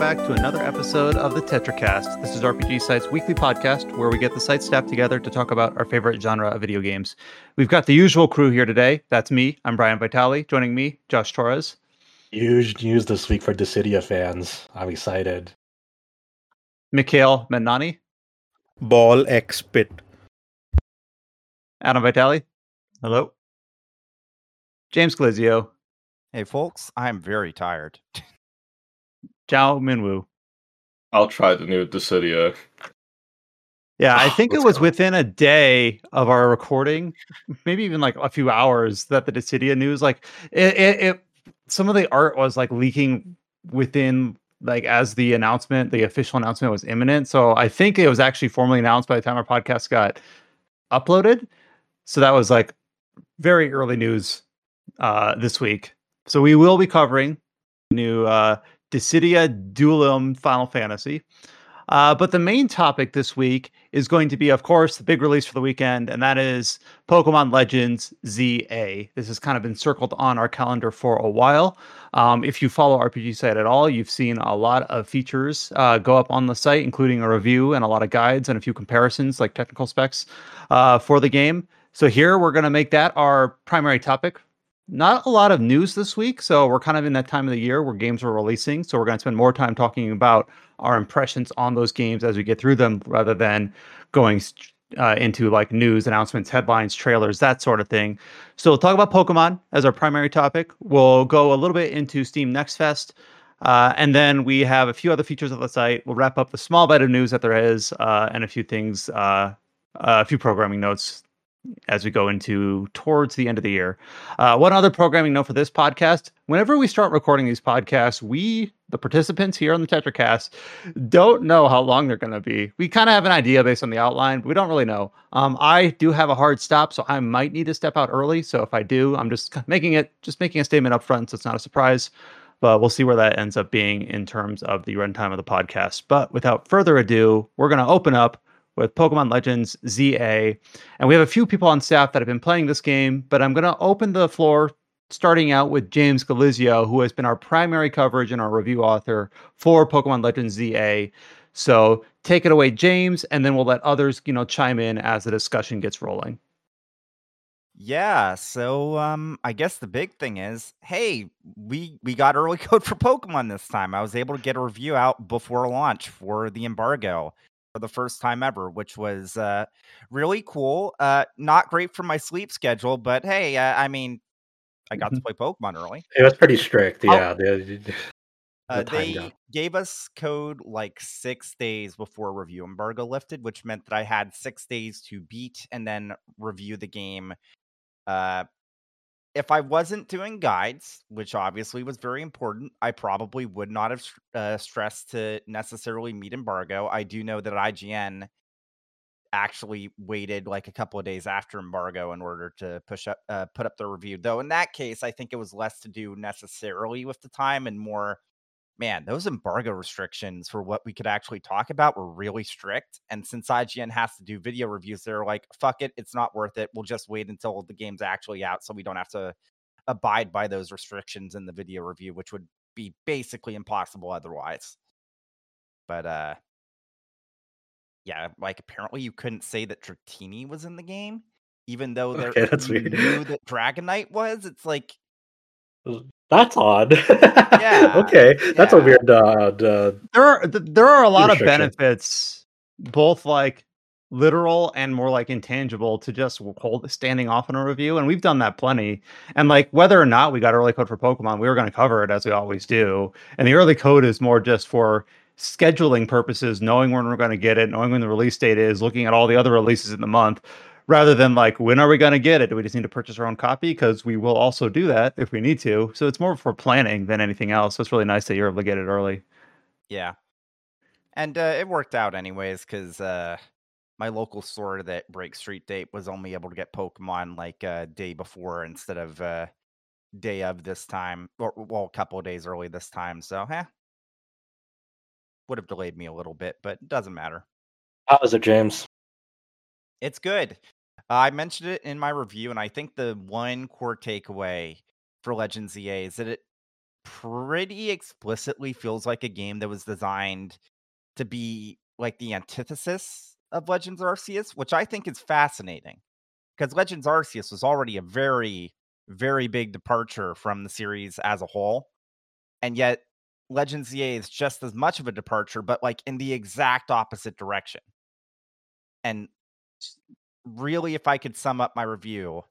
back to another episode of the TetraCast. This is RPG Site's weekly podcast where we get the site staff together to talk about our favorite genre of video games. We've got the usual crew here today. That's me. I'm Brian Vitale. Joining me, Josh Torres. Huge news this week for Dissidia fans. I'm excited. Mikhail Mednani. Ball X Pit. Adam Vitale. Hello. James Glizio. Hey, folks. I'm very tired. Zhao Minwu. I'll try the new Dissidia. Yeah, I think it was within a day of our recording, maybe even like a few hours, that the Dissidia news, like some of the art was like leaking within, like, as the official announcement was imminent. So I think it was actually formally announced by the time our podcast got uploaded. So that was like very early news this week. So we will be covering new Dissidia Duelim Final Fantasy. But the main topic this week is going to be, of course, the big release for the weekend, and that is Pokemon Legends ZA. This has kind of been circled on our calendar for a while. If you follow RPG Site at all, you've seen a lot of features go up on the site, including a review and a lot of guides and a few comparisons, like technical specs for the game. So here we're going to make that our primary topic. Not a lot of news this week, so we're kind of in that time of the year where games are releasing, so we're going to spend more time talking about our impressions on those games as we get through them, rather than going into like news, announcements, headlines, trailers, that sort of thing. So we'll talk about Pokemon as our primary topic. We'll go a little bit into Steam Next Fest, and then we have a few other features of the site. We'll wrap up the small bit of news that there is, and a few things, a few programming notes as we go into towards the end of the year. One other programming note for this podcast: whenever we start recording these podcasts, we, the participants here on the TetraCast, don't know how long they're going to be. We kind of have an idea based on the outline, but we don't really know. I do have a hard stop, so I might need to step out early. So if I do, I'm just making a statement up front, so it's not a surprise. But we'll see where that ends up being in terms of the runtime of the podcast. But without further ado, we're going to open up with Pokemon Legends ZA. And we have a few people on staff that have been playing this game, but I'm going to open the floor starting out with James Galizio, who has been our primary coverage and our review author for Pokemon Legends ZA. So take it away, James, and then we'll let others, chime in as the discussion gets rolling. Yeah, so I guess the big thing is, hey, we got early code for Pokemon this time. I was able to get a review out before launch for the embargo for the first time ever, which was really cool. Not great for my sleep schedule, but hey, I got to play Pokemon early. It was pretty strict, yeah. They gave us code like 6 days before review embargo lifted, which meant that I had 6 days to beat and then review the game. If I wasn't doing guides, which obviously was very important, I probably would not have stressed to necessarily meet embargo. I do know that IGN actually waited like a couple of days after embargo in order to put up the review. Though in that case, I think it was less to do necessarily with the time and more, man, those embargo restrictions for what we could actually talk about were really strict. And since IGN has to do video reviews, they're like, fuck it, it's not worth it. We'll just wait until the game's actually out so we don't have to abide by those restrictions in the video review, which would be basically impossible otherwise. But yeah, like apparently you couldn't say that Dratini was in the game, even though that's weird. Knew that Dragonite was. It's like, that's odd. Yeah. Okay, that's a weird. There are a lot of restriction. benefits, both like literal and more like intangible, to just standing off in a review, and we've done that plenty. And like whether or not we got early code for Pokemon, we were going to cover it as we always do. And the early code is more just for scheduling purposes, knowing when we're going to get it, knowing when the release date is, looking at all the other releases in the month, rather than like, when are we going to get it? Do we just need to purchase our own copy? Because we will also do that if we need to. So it's more for planning than anything else. So it's really nice that you're able to get it early. Yeah. And it worked out anyways, because my local store that breaks street date was only able to get Pokemon like a day before instead of day of this time, or well, a couple of days early this time. So, would have delayed me a little bit, but it doesn't matter. How is it, James? It's good. I mentioned it in my review, and I think the one core takeaway for Legends ZA is that pretty explicitly feels like a game that was designed to be like the antithesis of Legends Arceus, which I think is fascinating because Legends Arceus was already a very, very big departure from the series as a whole. And yet Legends ZA is just as much of a departure, but like in the exact opposite direction. And really, if I could sum up my review,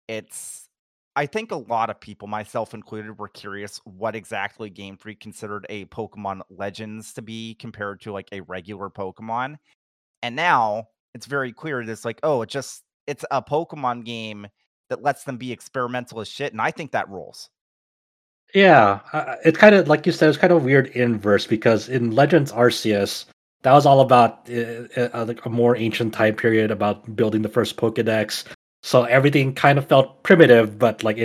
I think a lot of people, myself included, were curious what exactly Game Freak considered a Pokemon Legends to be compared to like a regular Pokemon. And now it's very clear that it's like, oh, it's a Pokemon game that lets them be experimental as shit. And I think that rules. Yeah, it's kind of like you said. It's kind of weird inverse because in Legends Arceus, that was all about like a more ancient time period about building the first Pokédex. So everything kind of felt primitive, but like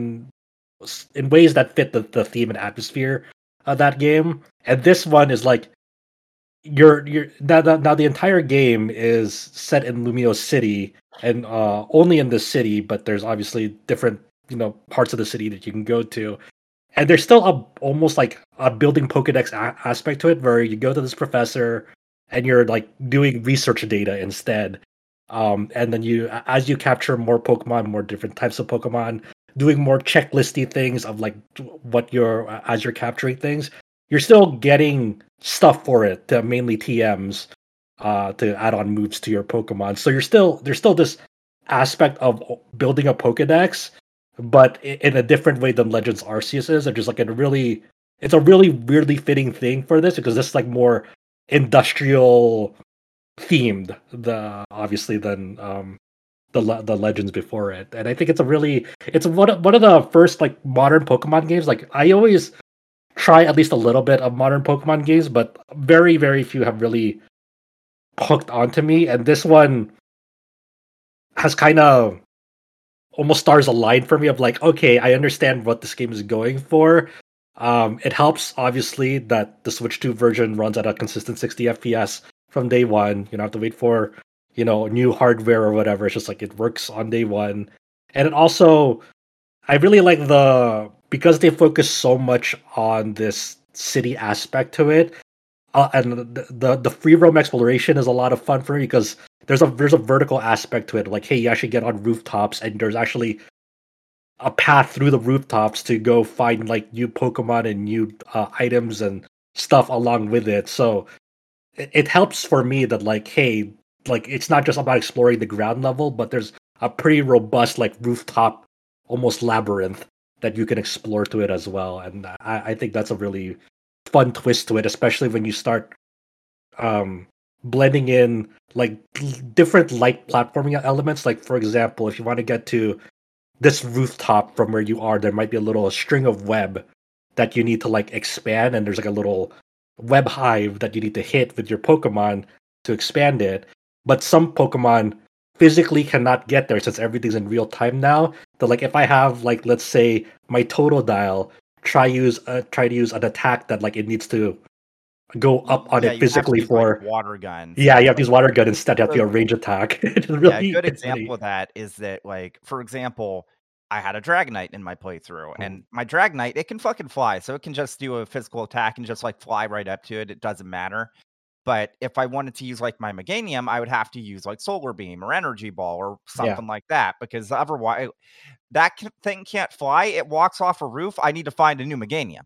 in ways that fit the theme and atmosphere of that game. And this one is like you're now the entire game is set in Lumiose City and only in this city, but there's obviously different parts of the city that you can go to. And there's still almost like a building Pokedex aspect to it, where you go to this professor and you're like doing research data instead. And then as you capture more Pokemon, more different types of Pokemon, doing more checklisty things of like as you're capturing things, you're still getting stuff for it, mainly TMs, to add on moves to your Pokemon. So there's still this aspect of building a Pokedex, but in a different way than Legends Arceus is. It's just like it's a really weirdly fitting thing for this because this is like more industrial themed, obviously than the Legends before it. And I think it's one of the first like modern Pokemon games. Like I always try at least a little bit of modern Pokemon games, but very very few have really hooked onto me. And this one has kind of almost stars aligned for me of like, okay, I understand what this game is going for. It helps obviously that the Switch 2 version runs at a consistent 60 FPS from day one. You don't have to wait for new hardware or whatever. It's just like it works on day one. And it also, I really like because they focus so much on this city aspect to it. And the free roam exploration is a lot of fun for me because there's a vertical aspect to it. Like, hey, you actually get on rooftops, and there's actually a path through the rooftops to go find like new Pokemon and new items and stuff along with it. So it helps for me that like, hey, like it's not just about exploring the ground level, but there's a pretty robust like rooftop, almost labyrinth that you can explore to it as well. And I think that's a really fun twist to it, especially when you start blending in like different light platforming elements. Like for example, if you want to get to this rooftop from where you are, there might be a little string of web that you need to like expand, and there's like a little web hive that you need to hit with your Pokemon to expand it. But some Pokemon physically cannot get there since everything's in real time now. So like if I have like, let's say my Totodile try to use an attack that like it needs to go up on it physically for like water guns. Yeah, you have to use water gun instead. You have to do a range attack. A good example of that is that, like, for example, I had a Dragonite in my playthrough, and my Dragonite, it can fucking fly, so it can just do a physical attack and just like fly right up to it. It doesn't matter. But if I wanted to use like my Meganium, I would have to use like Solar Beam or Energy Ball or something like that, because otherwise that thing can't fly. It walks off a roof. I need to find a new Meganium.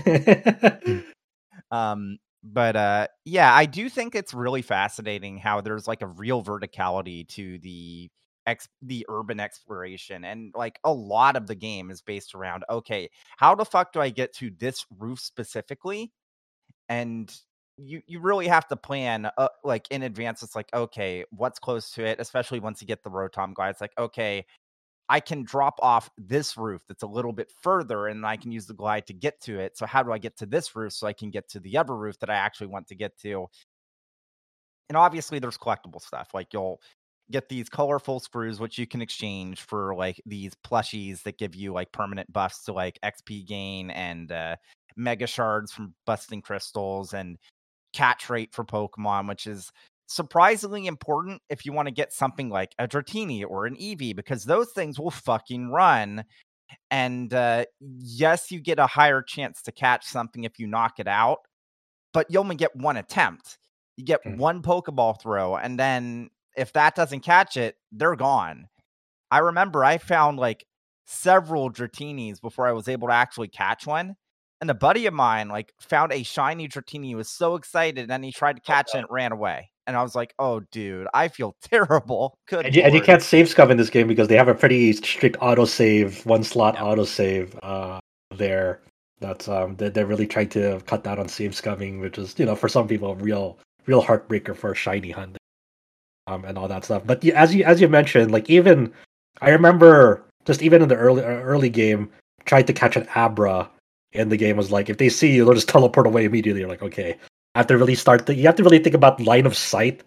But yeah, I do think it's really fascinating how there's like a real verticality to the urban exploration, and like a lot of the game is based around, okay, how the fuck do I get to this roof specifically? And you really have to plan like in advance. It's like, okay, what's close to it, especially once you get the Rotom glide. It's like, okay, I can drop off this roof that's a little bit further, and I can use the glide to get to it. So how do I get to this roof so I can get to the other roof that I actually want to get to? And obviously there's collectible stuff. Like you'll get these colorful screws, which you can exchange for like these plushies that give you like permanent buffs to like XP gain, and mega shards from busting crystals, and catch rate for Pokemon, which is surprisingly important if you want to get something like a Dratini or an Eevee, because those things will fucking run And yes, you get a higher chance to catch something if you knock it out, but you only get one attempt. You get one Pokeball throw, and then if that doesn't catch it, they're gone. I remember I found like several Dratinis before I was able to actually catch one. And a buddy of mine like found a shiny Dratini. He was so excited, and he tried to catch it and it ran away. And I was like, "Oh, dude, I feel terrible." Good And you lord. can't save scum in this game because they have a pretty strict autosave, one slot autosave there. That's they're really trying to cut down on save scumming, which is, you know, for some people a real heartbreaker for a shiny hunt and all that stuff. But as you mentioned, like, even I remember just even in the early game, tried to catch an Abra in the game was like, if they see you, they'll just teleport away immediately. You're like, okay, I have to really you have to really think about line of sight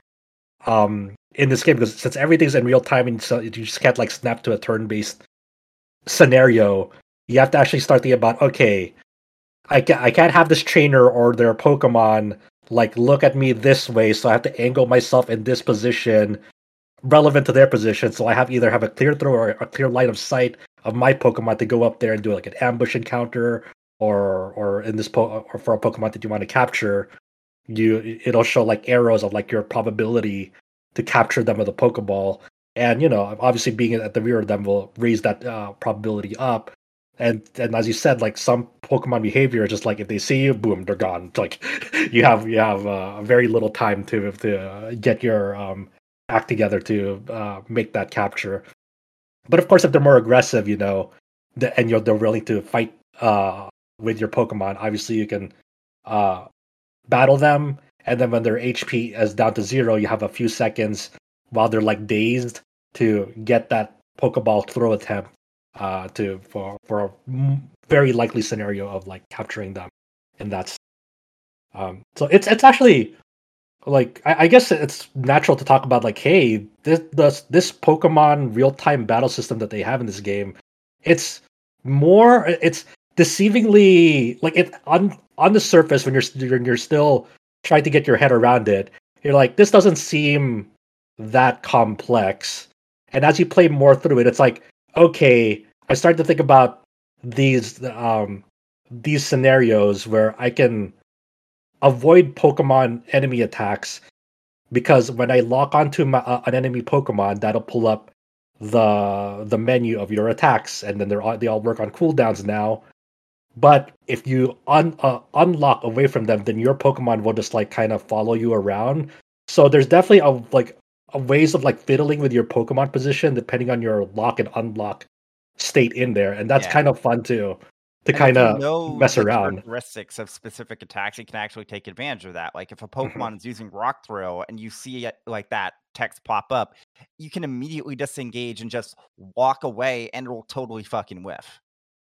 in this game, because since everything's in real time and so you just can't like snap to a turn-based scenario, you have to actually start thinking about, okay, I can't have this trainer or their Pokemon like look at me this way, so I have to angle myself in this position relevant to their position, so I have either have a clear throw or a clear line of sight of my Pokemon to go up there and do like an ambush encounter, or in this or for a Pokemon that you want to capture, it'll show like arrows of like your probability to capture them with a Pokeball, and you know, obviously being at the rear of them will raise that probability up. And as you said, like, some Pokemon behavior is just like, if they see you, boom, they're gone. It's like you have very little time to get your act together to make that capture. But of course, if they're more aggressive, you know, and they're willing to fight with your Pokemon, obviously you can battle them, and then when their HP is down to 0, you have a few seconds while they're like dazed to get that Pokeball throw attempt for a very likely scenario of like capturing them, and that's so it's actually like, I guess it's natural to talk about like, hey, this Pokemon real time battle system that they have in this game, it's deceivingly like, it on the surface when you're still trying to get your head around it, you're like, this doesn't seem that complex. And as you play more through it, it's like, okay, I start to think about these scenarios where I can avoid Pokemon enemy attacks, because when I lock onto an enemy Pokemon, that'll pull up the menu of your attacks, and then they all work on cooldowns now. But if you unlock away from them, then your Pokemon will just like kind of follow you around. So there's definitely a ways of like fiddling with your Pokemon position depending on your lock and unlock state in there, and that's kind of fun too, to kind of mess the around. characteristics of specific attacks, it can actually take advantage of that. Like if a Pokemon is using Rock Throw and you see it like that text pop up, you can immediately disengage and just walk away, and it'll totally fucking whiff.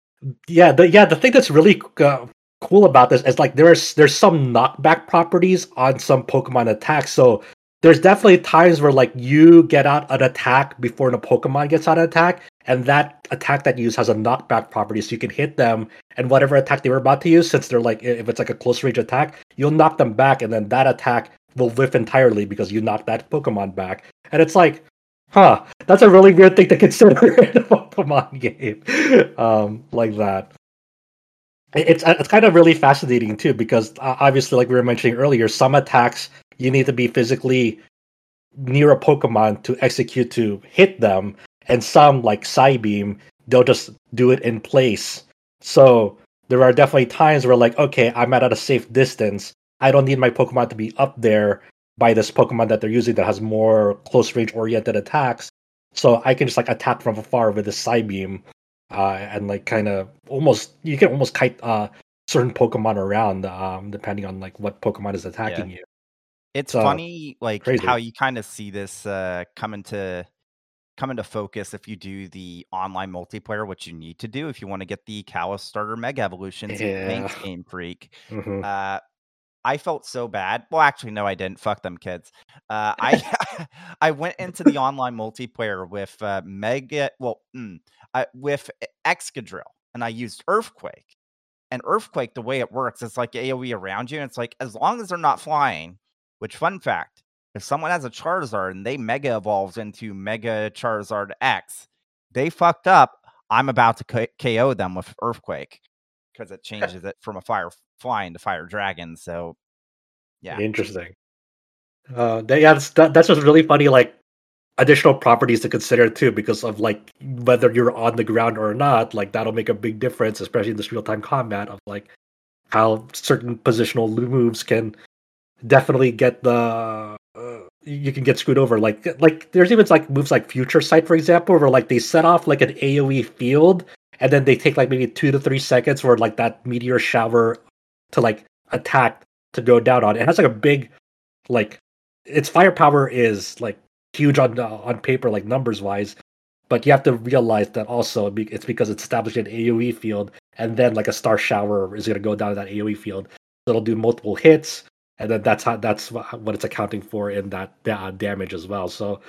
The thing that's really cool about this is like there's some knockback properties on some Pokemon attacks. So there's definitely times where like you get out an attack before the Pokemon gets out an attack, and that attack that you use has a knockback property, so you can hit them, and whatever attack they were about to use, since they're like, if it's like a close range attack, you'll knock them back, and then that attack will whiff entirely because you knocked that Pokemon back. And it's like, huh, that's a really weird thing to consider in a Pokemon game, like that. It's kind of really fascinating too, because obviously, like we were mentioning earlier, some attacks you need to be physically near a Pokemon to execute to hit them, and some, like Psybeam, they'll just do it in place. So there are definitely times where like, okay, I'm at a safe distance. I don't need my Pokemon to be up there by this Pokemon that they're using that has more close range oriented attacks. So I can just like attack from afar with this Psybeam, and like kind of you can almost kite certain Pokemon around, depending on like what Pokemon is attacking you. It's funny, like crazy. how you kind of see this come into focus if you do the online multiplayer, which you need to do if you want to get the Kalos starter Mega Evolutions. Thanks, Game Freak. I felt so bad. Well, actually, no, I didn't. Fuck them kids. I I went into the online multiplayer with with Excadrill, and I used Earthquake. And Earthquake, the way it works, it's like AoE around you, and it's like, as long as they're not flying, which, fun fact, if someone has a Charizard and they Mega Evolves into Mega Charizard X, they fucked up. I'm about to KO them with Earthquake because it changes it from a fire flying to fire dragon. So yeah, Interesting. That's just really funny. Like additional properties to consider too, because of like whether you're on the ground or not. Like that'll make a big difference, especially in this real time combat of like how certain positional moves can definitely get the you can get screwed over. Like there's even like moves like Future Sight, for example, where like they set off like an AoE field, and then they take like maybe 2 to 3 seconds for like that meteor shower to like attack to go down on. It has like a big like its firepower is like huge on paper, like numbers wise, but you have to realize that also it's because it's established an AoE field, and then like a star shower is going to go down that AoE field. So it'll do multiple hits, and then that's what it's accounting for in that damage as well. So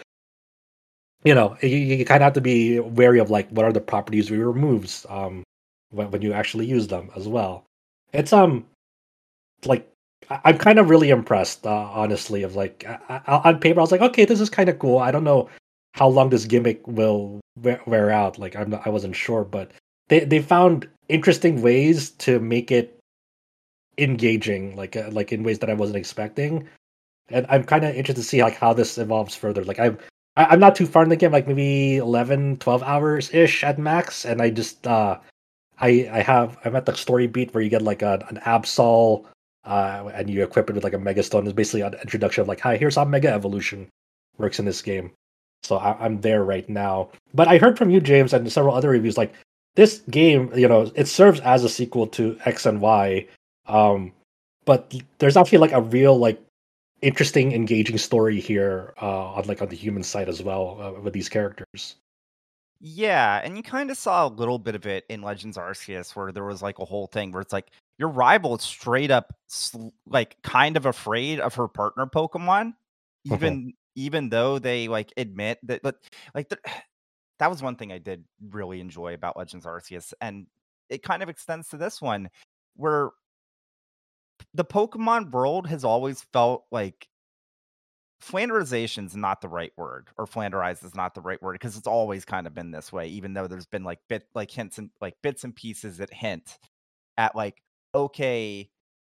you kind of have to be wary of like what are the properties of your moves when you actually use them as well. It's like I'm kind of really impressed, honestly. Of like on paper, I was like, okay, this is kind of cool. I don't know how long this gimmick will wear out. Like I wasn't sure, but they found interesting ways to make it engaging, like in ways that I wasn't expecting. And I'm kind of interested to see like how this evolves further. Like I'm not too far in the game, like maybe 11, 12 hours ish at max, and I just I'm at the story beat where you get like an Absol. And you equip it with like a Mega Stone. It's basically an introduction of like, hi, here's how Mega Evolution works in this game. So I'm there right now. But I heard from you, James, and several other reviews, like this game, it serves as a sequel to X and Y. But there's actually like a real like interesting, engaging story here on the human side as well with these characters. yeah, and you kind of saw a little bit of it in Legends Arceus, where there was like a whole thing where it's like your rival is straight up like kind of afraid of her partner Pokemon, even though they like admit that. But like that was one thing I did really enjoy about Legends Arceus, and it kind of extends to this one, where the Pokemon world has always felt like Flanderization is not the right word, or Flanderized is not the right word, because it's always kind of been this way, even though there's been like hints and like bits and pieces that hint at like, okay,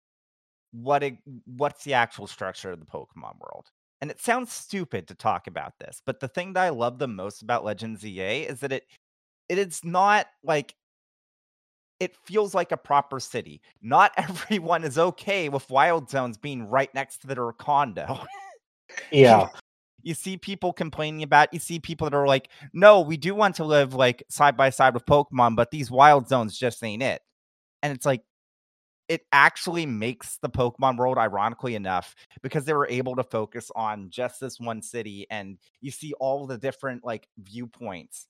what's the actual structure of the Pokemon world? And it sounds stupid to talk about this, but the thing that I love the most about Legends EA is that it is not like, it feels like a proper city. Not everyone is okay with Wild Zones being right next to their condo. Yeah. You see people complaining about, you see people that are like, no, we do want to live like side by side with Pokemon, but these wild zones just ain't it. And it's like, it actually makes the Pokemon world, ironically enough, because they were able to focus on just this one city, and you see all the different like viewpoints.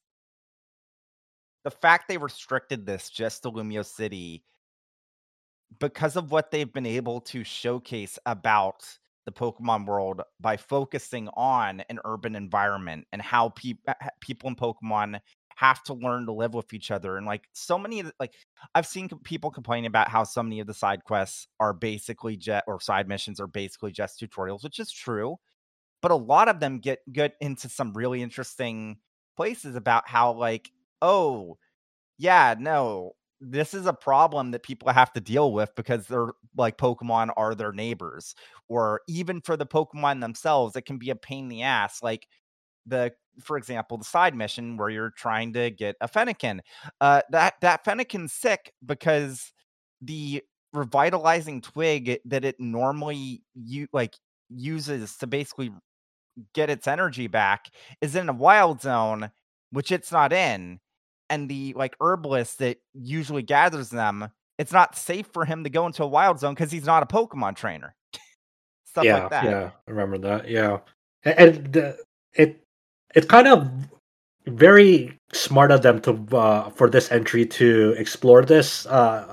The fact they restricted this just to Lumio City, because of what they've been able to showcase about the Pokemon world by focusing on an urban environment and how people in Pokemon have to learn to live with each other. And like so many of the, like I've seen people complaining about how so many of the side quests are basically or side missions are basically just tutorials, which is true. But a lot of them get into some really interesting places about how like, oh, yeah, no, this is a problem that people have to deal with because they're like Pokemon are their neighbors, or even for the Pokemon themselves, it can be a pain in the ass. Like for example, the side mission where you're trying to get a Fennekin. That Fennekin's sick because the revitalizing twig that it normally uses to basically get its energy back is in a wild zone, which it's not in. And the like herbalist that usually gathers them, it's not safe for him to go into a wild zone because he's not a Pokemon trainer. Stuff like that. Yeah, I remember that. Yeah, and it's kind of very smart of them to for this entry to explore this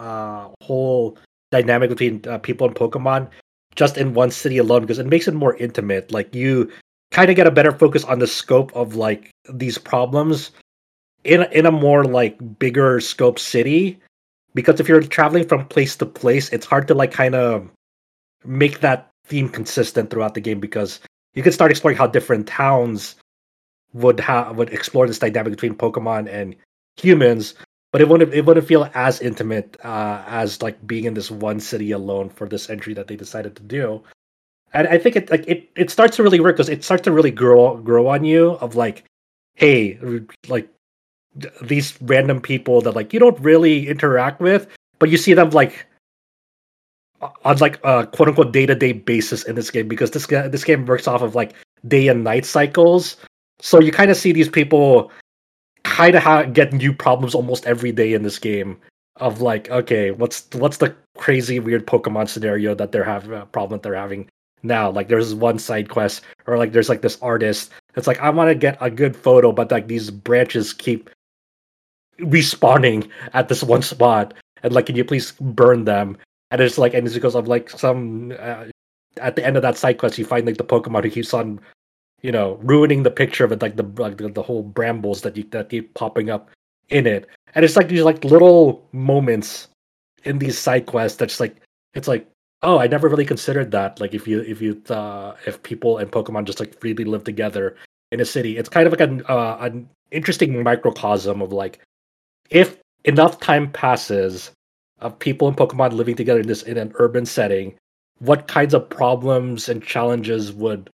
whole dynamic between people and Pokemon just in one city alone, because it makes it more intimate. Like you kind of get a better focus on the scope of like these problems in a more like bigger scope city, because if you're traveling from place to place, it's hard to like kind of make that theme consistent throughout the game, because you can start exploring how different towns would explore this dynamic between Pokemon and humans, but it wouldn't feel as intimate as like being in this one city alone for this entry that they decided to do. And I think it starts to really work because it starts to really grow on you of like, hey, like these random people that like you don't really interact with, but you see them like on like a quote unquote day-to-day basis in this game because this game works off of like day and night cycles. So you kind of see these people kind of get new problems almost every day in this game of like, okay, what's the crazy weird Pokemon scenario that they're having problem that they're having now? Like there's one side quest or like there's like this artist that's like, I want to get a good photo, but like these branches keep respawning at this one spot, and like, can you please burn them? And it's like, and it's because of like some at the end of that side quest, you find like the Pokemon who keeps on, ruining the picture of it, like the whole brambles that keep popping up in it. And it's like these like little moments in these side quests that's like, it's like, oh, I never really considered that. Like if people and Pokemon just like freely live together in a city, it's kind of like an interesting microcosm of like, if enough time passes of people and Pokemon living together in an urban setting, what kinds of problems and challenges would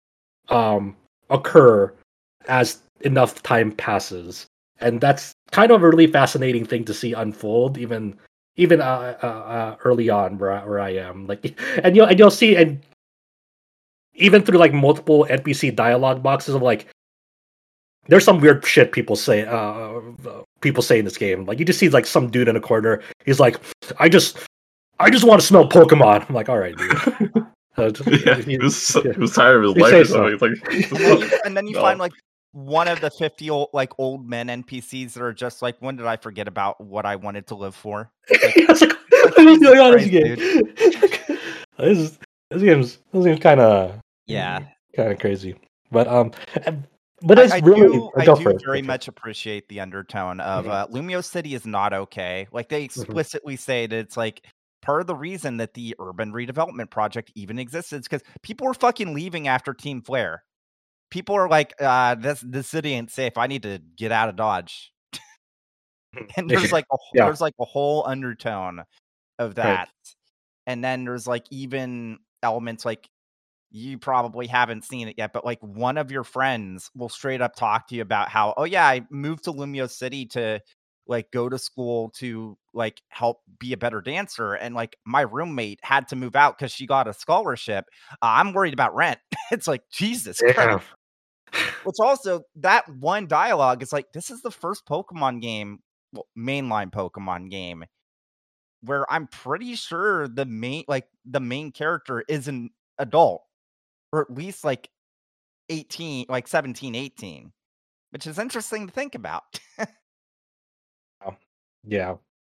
occur as enough time passes? And that's kind of a really fascinating thing to see unfold, even early on where I am. Like, and you'll see, and even through like multiple NPC dialogue boxes of like, there's some weird shit people say in this game. Like you just see like some dude in a corner. He's like, I just want to smell Pokemon. I'm like, all right, dude. He was tired of his life or something. Like, and then you find like one of the 50 old men NPCs that are just like, when did I forget about what I wanted to live for? Like, what's going on in this game? This game's kind of crazy. But it's I really do very much appreciate the undertone of Lumio City is not okay. Like they explicitly say that it's like part of the reason that the urban redevelopment project even exists is because people were fucking leaving after Team Flare. People are like, this city ain't safe. I need to get out of Dodge. And there's like a whole undertone of that. Right. And then there's like even elements like, you probably haven't seen it yet, but like one of your friends will straight up talk to you about how, oh yeah, I moved to Lumio City to like go to school to like help be a better dancer. And like my roommate had to move out because she got a scholarship. I'm worried about rent. It's like, Jesus Christ. Which also, that one dialogue is like, this is the first Pokemon game, mainline Pokemon game, where I'm pretty sure the main character is an adult. Or at least like 18, like 17, 18, which is interesting to think about. Yeah.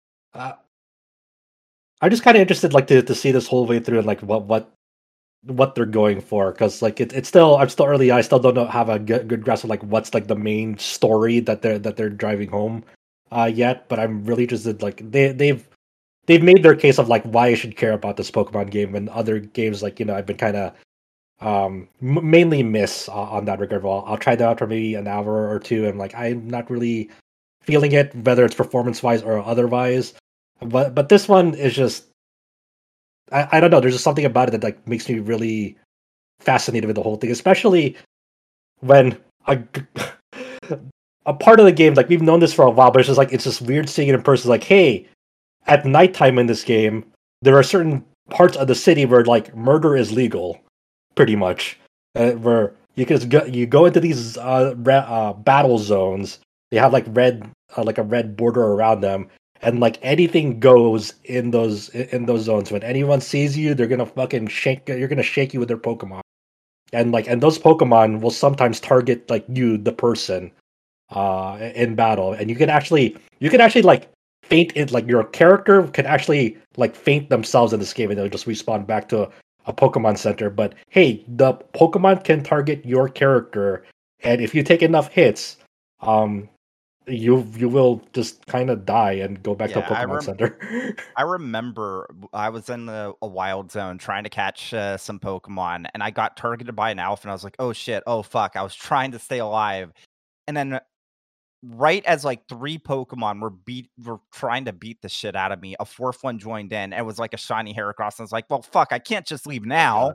I'm just kind of interested, like, to see this whole way through and like what they're going for, because like it's still, I'm still early. I still don't have a good grasp of like what's like the main story that they're driving home yet. But I'm really interested. Like they've made their case of like why I should care about this Pokemon game, and other games like I've been kind of mainly miss on that regard. Well, I'll try that out for maybe an hour or two, and like I'm not really feeling it, whether it's performance wise or otherwise. But this one is just, I don't know. There's just something about it that like makes me really fascinated with the whole thing, especially when a part of the game, like we've known this for a while, but it's just like it's just weird seeing it in person. Like, hey, at nighttime in this game, there are certain parts of the city where like murder is legal. Pretty much, where you go into these battle zones. They have like a red border around them, and like anything goes in those zones. When anyone sees you, they're gonna fucking shake. You're gonna shake you with their Pokemon, and those Pokemon will sometimes target like you, the person, in battle. And you can actually like faint it. Like your character can actually like faint themselves in this game, and they'll just respawn back to a Pokemon Center. But hey, the Pokemon can target your character, and if you take enough hits, you will just kind of die and go back to Pokemon Center. I remember I was in a wild zone trying to catch some Pokemon, and I got targeted by an Alpha, and I was like, oh shit, oh fuck, I was trying to stay alive. And then right as like 3 Pokemon were trying to beat the shit out of me, a 4th one joined in. It was like a shiny Heracross, and I was like, well, fuck, I can't just leave now.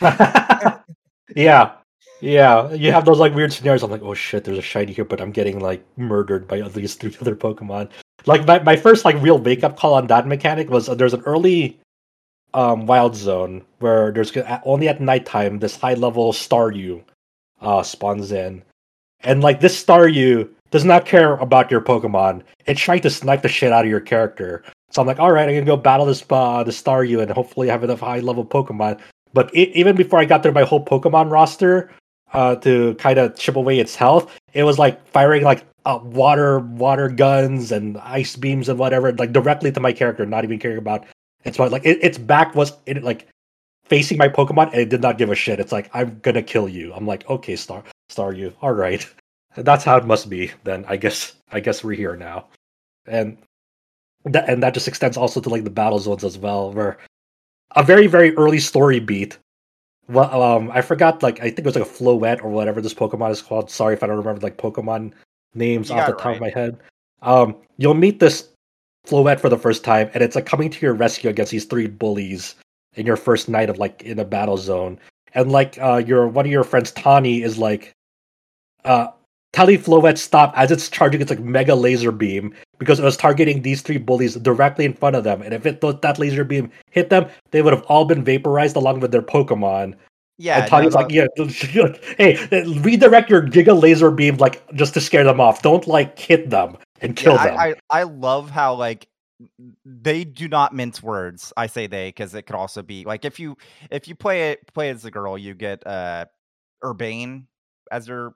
Yeah. You have those like weird scenarios. I'm like, oh shit, there's a shiny here, but I'm getting like murdered by at least 3 other Pokemon. Like my first like real wake up call on that mechanic was there's an early wild zone where there's only at nighttime this high level Staryu spawns in, and like this Staryu does not care about your Pokemon. It's trying to snipe the shit out of your character. So I'm like, all right, I'm gonna go battle this Staryu and hopefully have enough high level Pokemon. But even before I got through my whole Pokemon roster to kind of chip away its health, it was like firing like water guns and ice beams and whatever, like directly to my character, not even caring about. It's like its back was like facing my Pokemon, and it did not give a shit. It's like, I'm gonna kill you. I'm like, okay, Staryu, all right. That's how it must be. Then I guess we're here now, and that just extends also to like the battle zones as well, where a very very early story beat. Well, I forgot, like I think it was like a Floette or whatever this Pokemon is called. Sorry if I don't remember like Pokemon names off the top of my head. You'll meet this Floette for the first time, and it's like coming to your rescue against these 3 bullies in your first night of like in a battle zone, and like one of your friends Tawny is like telling Floette stop as it's charging its like mega laser beam because it was targeting these 3 bullies directly in front of them, and if that laser beam hit them, they would have all been vaporized along with their Pokemon. Yeah, and Tawny's like, yeah, hey, redirect your Giga laser beam like just to scare them off. Don't like hit them and kill them. I love how like they do not mince words. I say they because it could also be like if you play as a girl, you get Urbane as your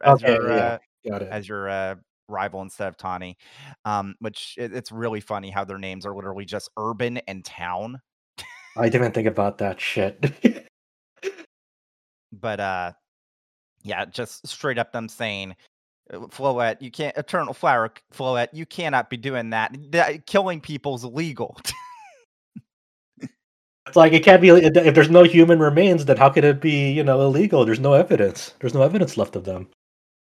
rival instead of Tawny, which it's really funny how their names are literally just Urban and Town. I didn't think about that shit. But yeah, just straight up them saying, Floette, you can't, Eternal Flower, Floette, you cannot be doing that. Killing people's illegal. It's like, it can't be, if there's no human remains, then how could it be, illegal? There's no evidence. There's no evidence left of them.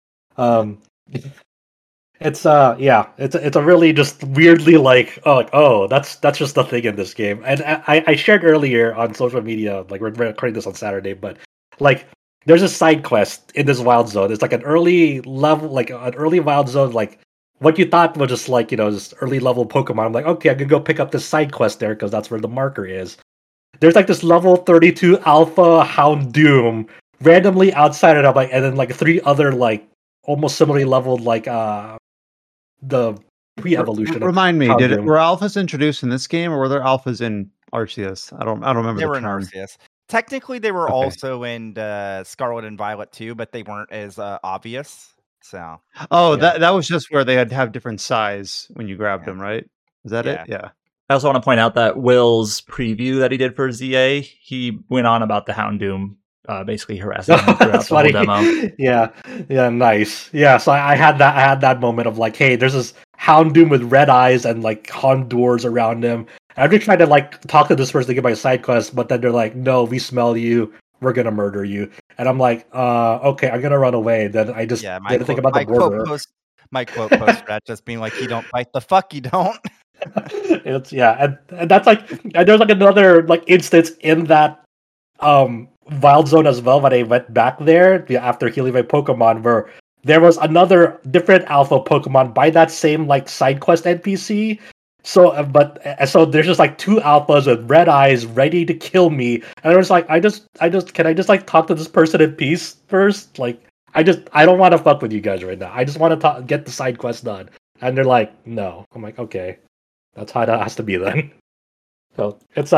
It's it's a really just weirdly that's just the thing in this game. And I shared earlier on social media, like we're recording this on Saturday, but like there's a side quest in this wild zone. It's like an early level, like an early wild zone, like what you thought was just like, just early level Pokemon. I'm like, okay, I can go pick up this side quest there because that's where the marker is. There's like this level 32 Alpha Houndoom randomly outside of it, like, and then like 3 other like almost similarly leveled like the pre-evolution. Remind me, were alphas introduced in this game, or were there alphas in Arceus? I don't remember. They were in Arceus. Technically, they were also in Scarlet and Violet too, but they weren't as obvious. So. That was just where they had to have different size when you grabbed them, right? Is that it? Yeah. I also want to point out that Will's preview that he did for ZA, he went on about the Houndoom. Basically harassing him throughout the whole demo. Yeah, nice. Yeah, so I had that moment of like, hey, there's this Houndoom with red eyes and like Houndours around him. And I'm just trying to like talk to this person to get my side quest, but then they're like, no, we smell you, we're gonna murder you. And I'm like, okay, I'm gonna run away. Then I just didn't think about the murder. My quote post for that just being like, you don't bite the fuck, you don't. And that's like, and there's like another like instance in that wild zone as well when I went back there after healing my Pokemon, where there was another different alpha Pokemon by that same like side quest NPC. So there's just like 2 alphas with red eyes ready to kill me, and I was like, can I just like talk to this person in peace first? Like, I don't want to fuck with you guys right now. I just want to get the side quest done. And they're like, no. I'm like, okay, that's how that has to be then. So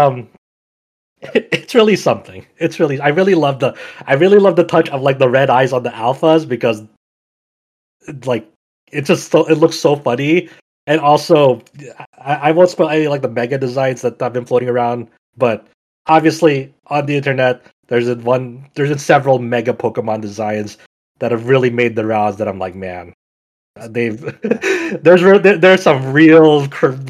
it's really something. I really love the touch of like the red eyes on the alphas, because like it looks so funny. And also I won't spoil any like the mega designs that have been floating around, but obviously on the internet there's several mega Pokemon designs that have really made the rounds that I'm like, man, there's some real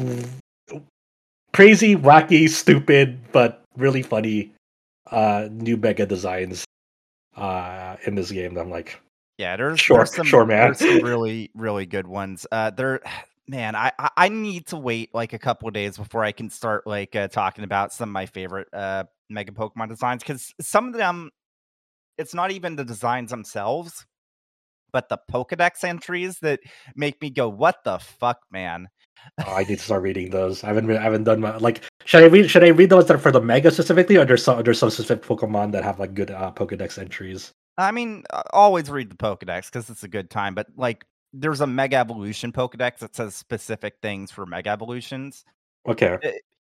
crazy, wacky, stupid, but really funny new mega designs in this game. I'm like, Yeah, there's some really, really good ones. Man, I need to wait like a couple of days before I can start like talking about some of my favorite Mega Pokemon designs, because some of them, it's not even the designs themselves, but the Pokedex entries that make me go, "What the fuck, man!" I need to start reading those. I haven't done my like. Should I read those that are for the Mega specifically, or there's some specific Pokemon that have like good Pokedex entries? I mean, always read the Pokedex because it's a good time. But like, there's a Mega Evolution Pokedex that says specific things for Mega Evolutions. Okay.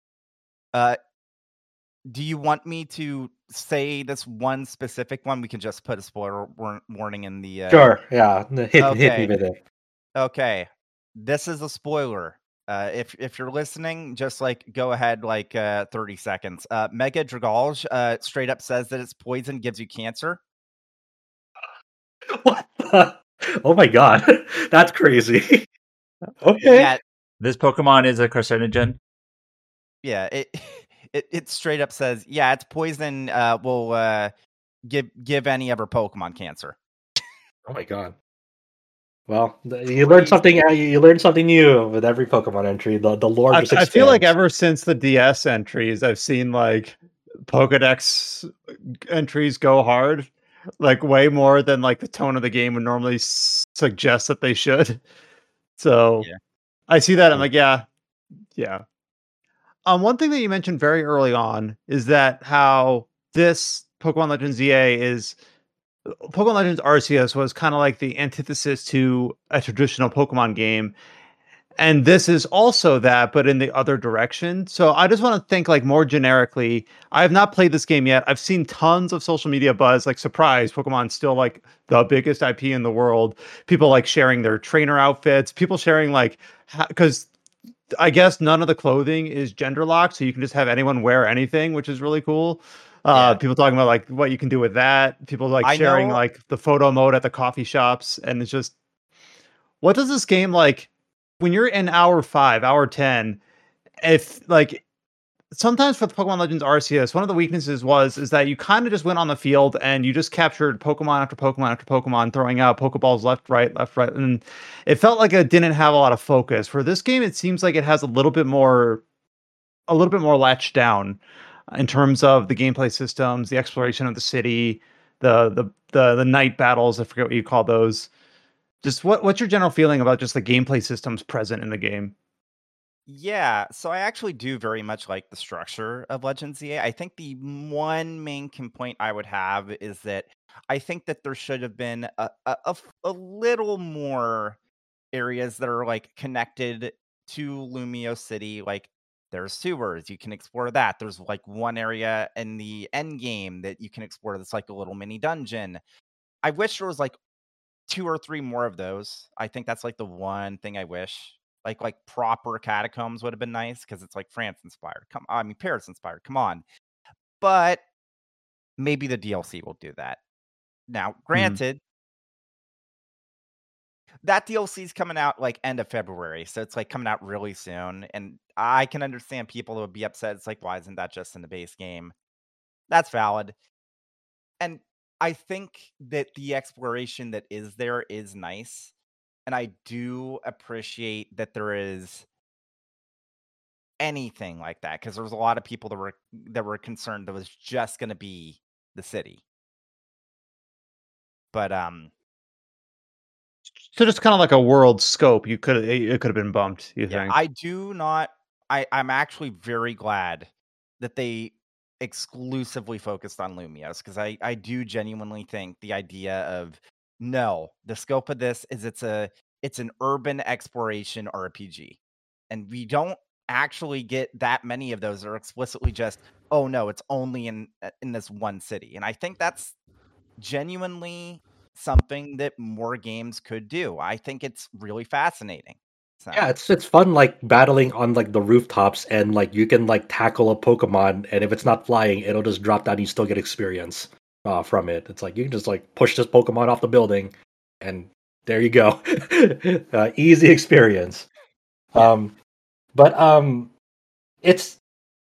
Do you want me to say this one specific one? We can just put a spoiler warning in the. Sure. Yeah. Hit me with it. Okay. This is a spoiler. If you're listening, just like go ahead, like 30 seconds. Mega Dragalge straight up says that its poison gives you cancer. What? Oh my god, that's crazy. Okay. Yeah, this Pokemon is a carcinogen. Yeah, it straight up says, yeah, its poison will give any of our Pokemon cancer. Oh my god. Well, you learn something. You learn something new with every Pokemon entry. The lore just expands. I feel like ever since the DS entries, I've seen like Pokedex entries go hard, like way more than like the tone of the game would normally suggest that they should. So yeah. I see that. I'm like, yeah. One thing that you mentioned very early on is that how this Pokemon Legends ZA is. Pokemon Legends Arceus was kind of like the antithesis to a traditional Pokemon game. And this is also that, but in the other direction. So I just want to think like more generically. I have not played this game yet. I've seen tons of social media buzz, like surprise, Pokemon's still like the biggest IP in the world. People like sharing their trainer outfits, people sharing like, because I guess none of the clothing is gender locked. So you can just have anyone wear anything, which is really cool. People talking about like what you can do with that. People like sharing like the photo mode at the coffee shops. And it's just, what does this game like when you're in hour 5, hour 10, if like sometimes for the Pokemon Legends Arceus, one of the weaknesses is that you kind of just went on the field and you just captured Pokemon after Pokemon after Pokemon, throwing out Pokeballs left, right. And it felt like it didn't have a lot of focus. For this game, it seems like it has a little bit more latched down in terms of the gameplay systems, the exploration of the city, the night battles. I forget what you call those. Just what's your general feeling about just the gameplay systems present in the game? Yeah, so I actually do very much like the structure of Legends ZA. I think the one main complaint I would have is that I think that there should have been a little more areas that are like connected to Lumio City. Like there's sewers, you can explore that. There's like one area in the end game that you can explore that's like a little mini dungeon. I wish there was like 2 or 3 more of those. I think that's like the one thing I wish. Like proper catacombs would have been nice because it's like France inspired. Paris inspired. Come on. But maybe the DLC will do that. Now, granted, that DLC is coming out like end of February, so it's like coming out really soon. And I can understand people who would be upset. It's like, why isn't that just in the base game? That's valid. And I think that the exploration that is there is nice. And I do appreciate that there is anything like that, because there was a lot of people that were concerned that was just going to be the city. But so just kind of like a world scope, it could have been bumped. You think? I do not. I'm actually very glad that they exclusively focused on Lumios, because I do genuinely think the idea of the scope of this is it's an urban exploration RPG, and we don't actually get that many of those that are explicitly just, oh no, it's only in this one city. And I think that's genuinely something that more games could do. I think it's really fascinating. So. Yeah, it's fun like battling on like the rooftops, and like you can like tackle a Pokemon, and if it's not flying, it'll just drop down and you still get experience from it. It's like you can just like push this Pokemon off the building and there you go. Easy experience. But it's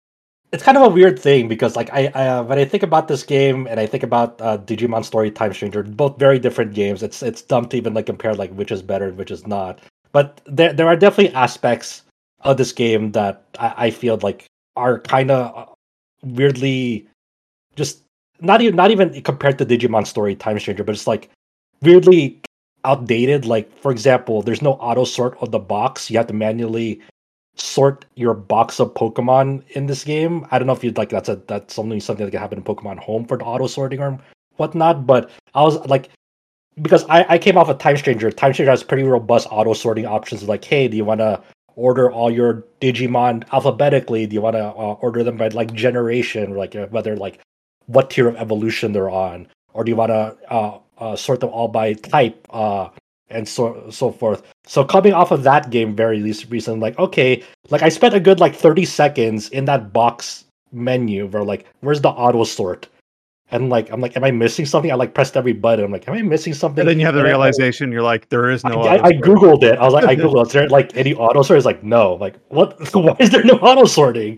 it's kind of a weird thing because like I when I think about this game and I think about Digimon Story Time Stranger, both very different games. It's dumb to even like compare like which is better and which is not. But there are definitely aspects of this game that I feel like are kind of weirdly just not even compared to Digimon Story Time Stranger, but it's like weirdly outdated. Like for example, there's no auto sort of the box. You have to manually sort your box of Pokemon in this game. I don't know if you'd like that's something that can happen in Pokemon Home for the auto sorting or whatnot. But I was like, because I came off of Time Stranger. Time Stranger has pretty robust auto sorting options. Like, hey, do you want to order all your Digimon alphabetically? Do you want to order them by like generation, or like whether like what tier of evolution they're on, or do you want to sort them all by type? And so forth. So coming off of that game very recently, like okay, like I spent a good like 30 seconds in that box menu where like where's the auto sort? And like I'm like, am I missing something? I like pressed every button. I'm like, am I missing something? And then you have the realization, you're like, there is no I Googled it. I was like, I Googled, is there like any auto sort? It's like, no. Like, what? Why is there no auto sorting?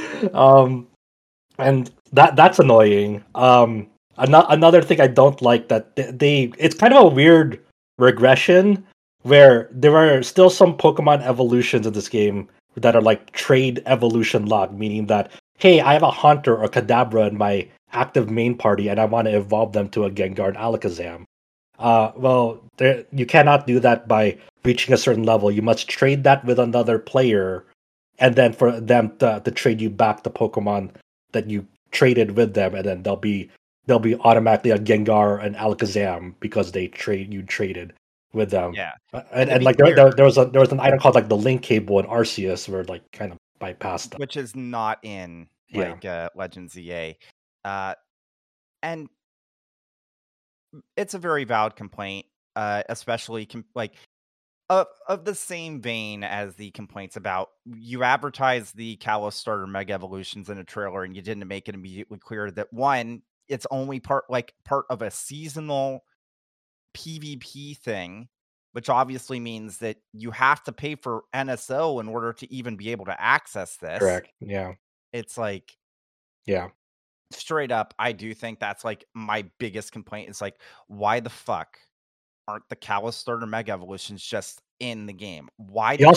And that's annoying. Another thing I don't like that it's kind of a weird regression where there are still some Pokemon evolutions in this game that are like trade evolution locked, meaning that hey, I have a Haunter or Kadabra in my active main party and I want to evolve them to a Gengar and Alakazam. Well, you cannot do that by reaching a certain level. You must trade that with another player, and then for them to trade you back the Pokemon that you traded with them, and then they'll be automatically a Gengar and Alakazam because you traded with them. Yeah, and like there was an item called like the Link Cable in Arceus where like kind of bypassed them. Which is not in like Legends EA, and it's a very valid complaint, especially like of the same vein as the complaints about you advertised the Kalos starter Mega Evolutions in a trailer and you didn't make it immediately clear that one, it's only part of a seasonal PvP thing, which obviously means that you have to pay for NSO in order to even be able to access this. Correct. Yeah. It's like, yeah, straight up, I do think that's like my biggest complaint. It's like, why the fuck aren't the Kalos starter Mega Evolutions just in the game? Why do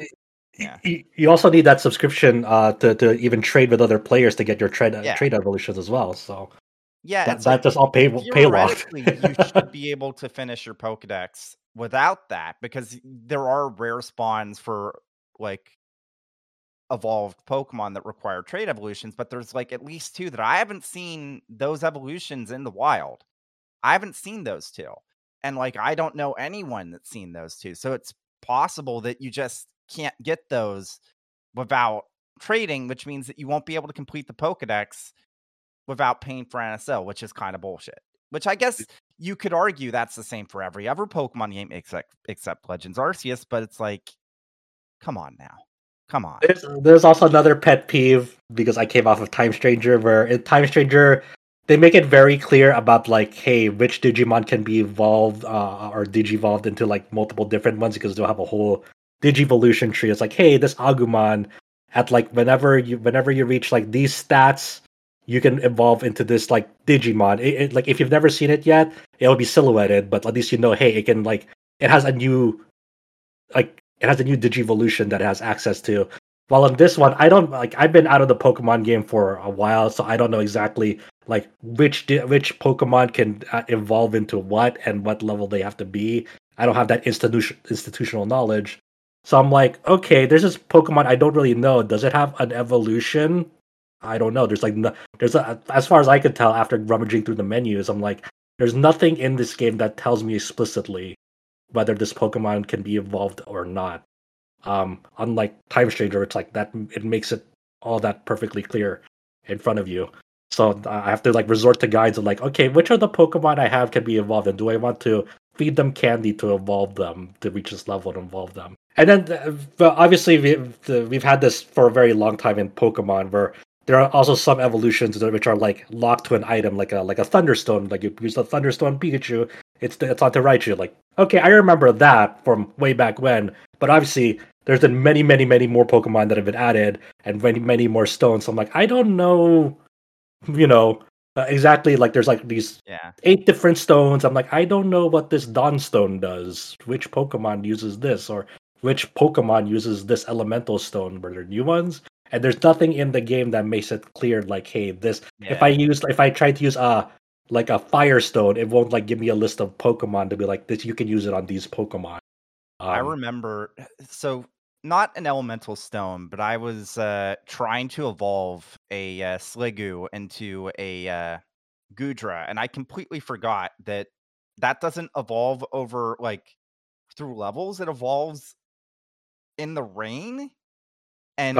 you also need that subscription to even trade with other players to get your trade evolutions as well. So yeah, that just all pay locked. You should be able to finish your Pokedex without that, because there are rare spawns for like evolved Pokemon that require trade evolutions, but there's like at least two that I haven't seen those evolutions in the wild. I haven't seen those two. And like, I don't know anyone that's seen those two. So it's possible that you just can't get those without trading, which means that you won't be able to complete the Pokedex without paying for NSO, which is kind of bullshit. Which I guess you could argue that's the same for every other Pokemon game except Legends Arceus, but it's like, come on now. Come on. There's also another pet peeve because I came off of Time Stranger, where in Time Stranger they make it very clear about like, hey, which Digimon can be evolved or digivolved into like multiple different ones, because they'll have a whole Digivolution tree. It's like, hey, this Agumon at like whenever you reach like these stats, you can evolve into this like Digimon. Like if you've never seen it yet, it'll be silhouetted, but at least you know, hey, it can like it has a new Digivolution that it has access to. While in this one, I don't like. I've been out of the Pokemon game for a while, so I don't know exactly like which Pokemon can evolve into what and what level they have to be. I don't have that institutional knowledge, so I'm like, okay, there's this Pokemon I don't really know. Does it have an evolution? I don't know. As far as I could tell after rummaging through the menus, I'm like, there's nothing in this game that tells me explicitly whether this Pokemon can be evolved or not. Unlike Time Stranger, it's like that. It makes it all that perfectly clear in front of you. So I have to like resort to guides of like, okay, which of the Pokemon I have can be evolved, and do I want to feed them candy to evolve them to reach this level and evolve them? And then, obviously, we've had this for a very long time in Pokemon, where there are also some evolutions which are like locked to an item, like a Thunderstone. Like you use the Thunderstone Pikachu, it's on to Raichu. Like, okay, I remember that from way back when, but obviously there's been many more Pokemon that have been added and many more stones. So I'm like, I don't know, exactly. Like there's like these 8 different stones. I'm like, I don't know what this Dawn Stone does. Which Pokemon uses this, or which Pokemon uses this Elemental Stone? Were there new ones? And there's nothing in the game that makes it clear. Like, hey, this if I try to use like a Firestone, it won't like give me a list of Pokemon to be like this. You can use it on these Pokemon. I remember, so not an Elemental Stone, but I was trying to evolve a Sliggoo into a Goodra, and I completely forgot that doesn't evolve over like through levels. It evolves in the rain, and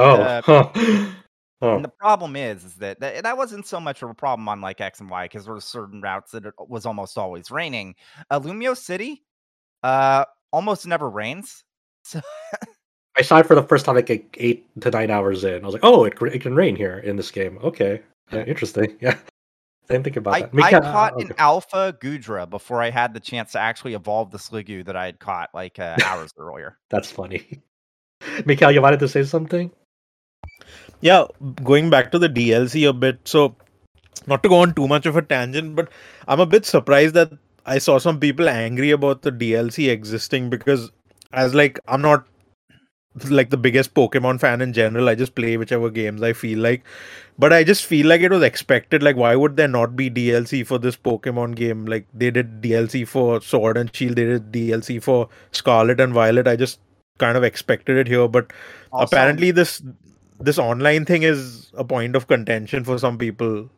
and the problem is that that wasn't so much of a problem on like X and Y because there were certain routes that it was almost always raining. Lumio City, almost never rains. So I saw it for the first time like 8 to 9 hours in. I was like, oh, it can rain here in this game. Okay, yeah, interesting. Yeah, I didn't think about that. I caught an Alpha Goodra before I had the chance to actually evolve the Sliggoo that I had caught like hours earlier. That's funny. Mikhail, you wanted to say something? Yeah, going back to the DLC a bit. So, not to go on too much of a tangent, but I'm a bit surprised that I saw some people angry about the DLC existing because, as like, I'm not like the biggest Pokemon fan in general. I just play whichever games I feel like. But I just feel like it was expected. Like, why would there not be DLC for this Pokemon game? Like, they did DLC for Sword and Shield, they did DLC for Scarlet and Violet. I just kind of expected it here. But also, apparently this online thing is a point of contention for some people.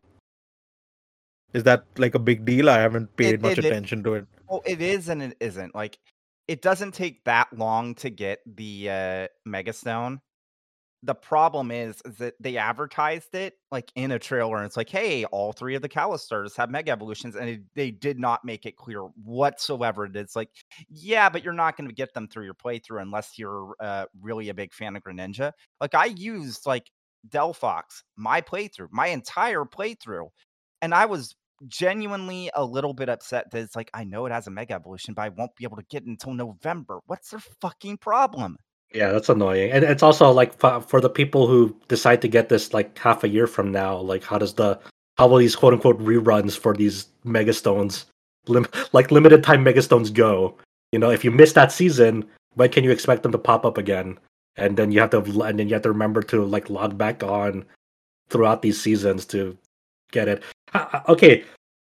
Is that like a big deal? I haven't paid much attention to it. Well, it is and it isn't. Like, it doesn't take that long to get the Mega Stone. The problem is that they advertised it like in a trailer, and it's like, hey, all 3 of the Calistars have Mega Evolutions, and they did not make it clear whatsoever. It's like, yeah, but you're not going to get them through your playthrough unless you're really a big fan of Greninja. Like, I used like Delphox, my entire playthrough, and I was genuinely a little bit upset that it's like, I know it has a Mega Evolution, but I won't be able to get it until November. What's their fucking problem? Yeah, that's annoying. And it's also like for the people who decide to get this like half a year from now, like how will these quote unquote reruns for these Megastones, like limited time Megastones go? You know, if you miss that season, when can you expect them to pop up again? And then you have to remember to like log back on throughout these seasons to get it. Okay,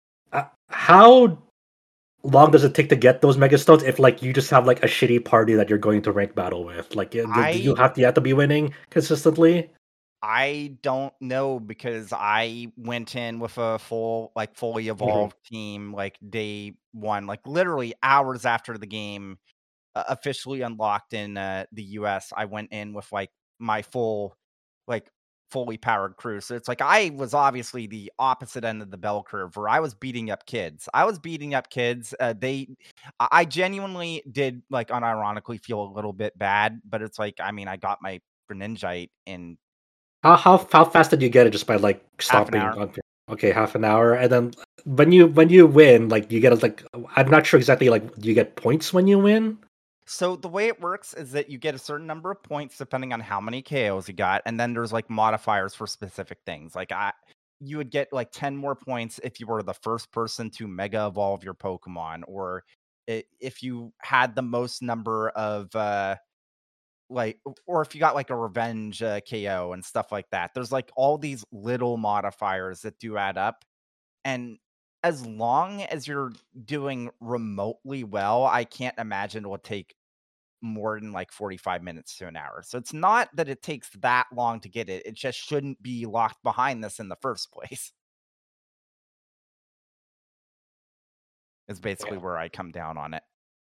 how long does it take to get those Megastones if like you just have like a shitty party that you're going to rank battle with? Like, do you have to be winning consistently? I don't know because I went in with a fully evolved team like day 1, like literally hours after the game officially unlocked in the US. I went in with like my fully powered crew. So it's like I was obviously the opposite end of the bell curve where I was beating up kids. I genuinely did like unironically feel a little bit bad, but it's like, I mean, I got my Greninjite in how fast did you get it? Just by like stopping? Okay, half an hour, and then when you win, like you get like, I'm not sure exactly, like, do you get points when you win? So the way it works is that you get a certain number of points depending on how many KOs you got, and then there's like modifiers for specific things. Like you would get like 10 more points if you were the first person to Mega Evolve your Pokemon, or if you had the most number of or if you got like a revenge KO and stuff like that. There's like all these little modifiers that do add up, and as long as you're doing remotely well, I can't imagine it will take more than like 45 minutes to an hour. So it's not that it takes that long to get it. It just shouldn't be locked behind this in the first place. Is basically where I come down on it.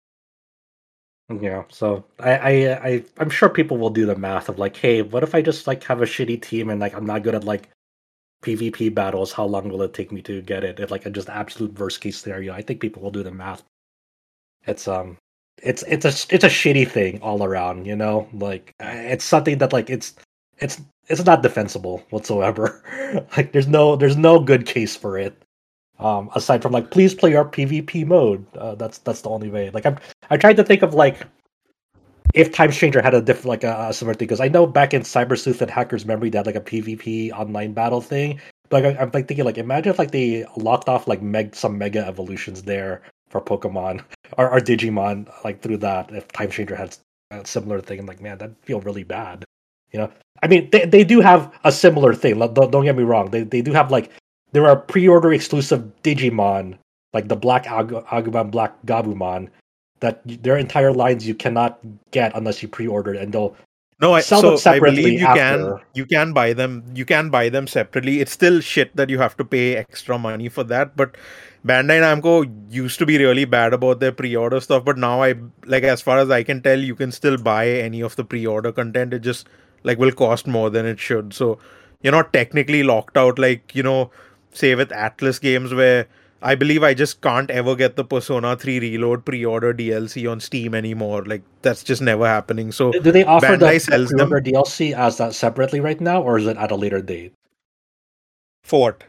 Yeah, so I'm sure people will do the math of like, hey, what if I just like have a shitty team and like I'm not good at like PvP battles? How long will it take me to get it? If like a just absolute worst case scenario, I think people will do the math. It's a shitty thing all around, you know. Like it's something that like it's not defensible whatsoever. Like there's no good case for it. Aside from like, please play our PvP mode. That's the only way. Like I tried to think of like if Time Stranger had a different, like a similar thing, because I know back in Cyber Sleuth and Hacker's Memory, they had like a PvP online battle thing. But I'm like thinking, like, imagine if like they locked off like some mega evolutions there for Pokemon or Digimon, like through that. If Time Stranger had a similar thing, I'm like, man, that'd feel really bad. You know, I mean, they do have a similar thing. Don't get me wrong. They do have like there are pre-order exclusive Digimon, like the Black Agumon, Black Gabumon, that their entire lines you cannot get unless you pre-order, and they'll sell them separately. I believe you can buy them. You can buy them separately. It's still shit that you have to pay extra money for that. But Bandai Namco used to be really bad about their pre-order stuff, but now as far as I can tell, you can still buy any of the pre-order content. It just like will cost more than it should. So you're not technically locked out, like, you know, say with Atlas games, where I believe I just can't ever get the Persona 3 Reload pre-order DLC on Steam anymore. Like, that's just never happening. So do they offer the pre-order DLC as that separately right now, or is it at a later date? For what?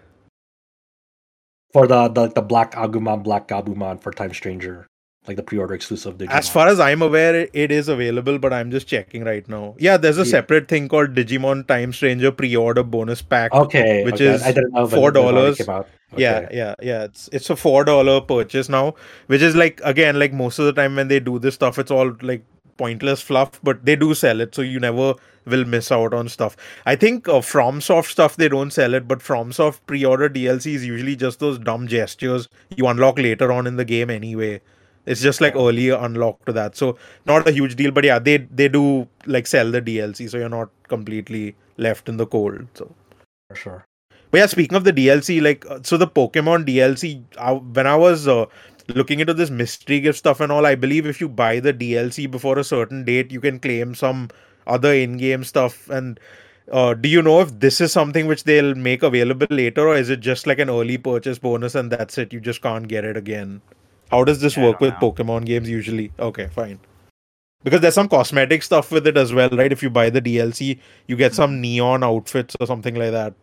For the Black Agumon, Black Gabumon for Time Stranger, like the pre-order exclusive Digimon. As far as I'm aware, it is available, but I'm just checking right now. Yeah, there's a separate thing called Digimon Time Stranger pre-order bonus pack. Okay, which is I didn't know $4. Okay. Yeah. It's a $4 purchase now, which is like, again, like most of the time when they do this stuff, it's all like pointless fluff, but they do sell it, so you never will miss out on stuff. I think FromSoft stuff, they don't sell it, but FromSoft pre-order DLC is usually just those dumb gestures you unlock later on in the game anyway. It's just like early unlock to that, so not a huge deal. But yeah, they do like sell the DLC, so you're not completely left in the cold. So for sure. But yeah, speaking of the DLC, like, so the Pokemon DLC, when I was looking into this mystery gift stuff and all, I believe if you buy the DLC before a certain date, you can claim some other in-game stuff. And do you know if this is something which they'll make available later, or is it just like an early purchase bonus and that's it? You just can't get it again. How does this work with Pokemon games usually? Okay, fine. Because there's some cosmetic stuff with it as well, right? If you buy the DLC, you get some neon outfits or something like that.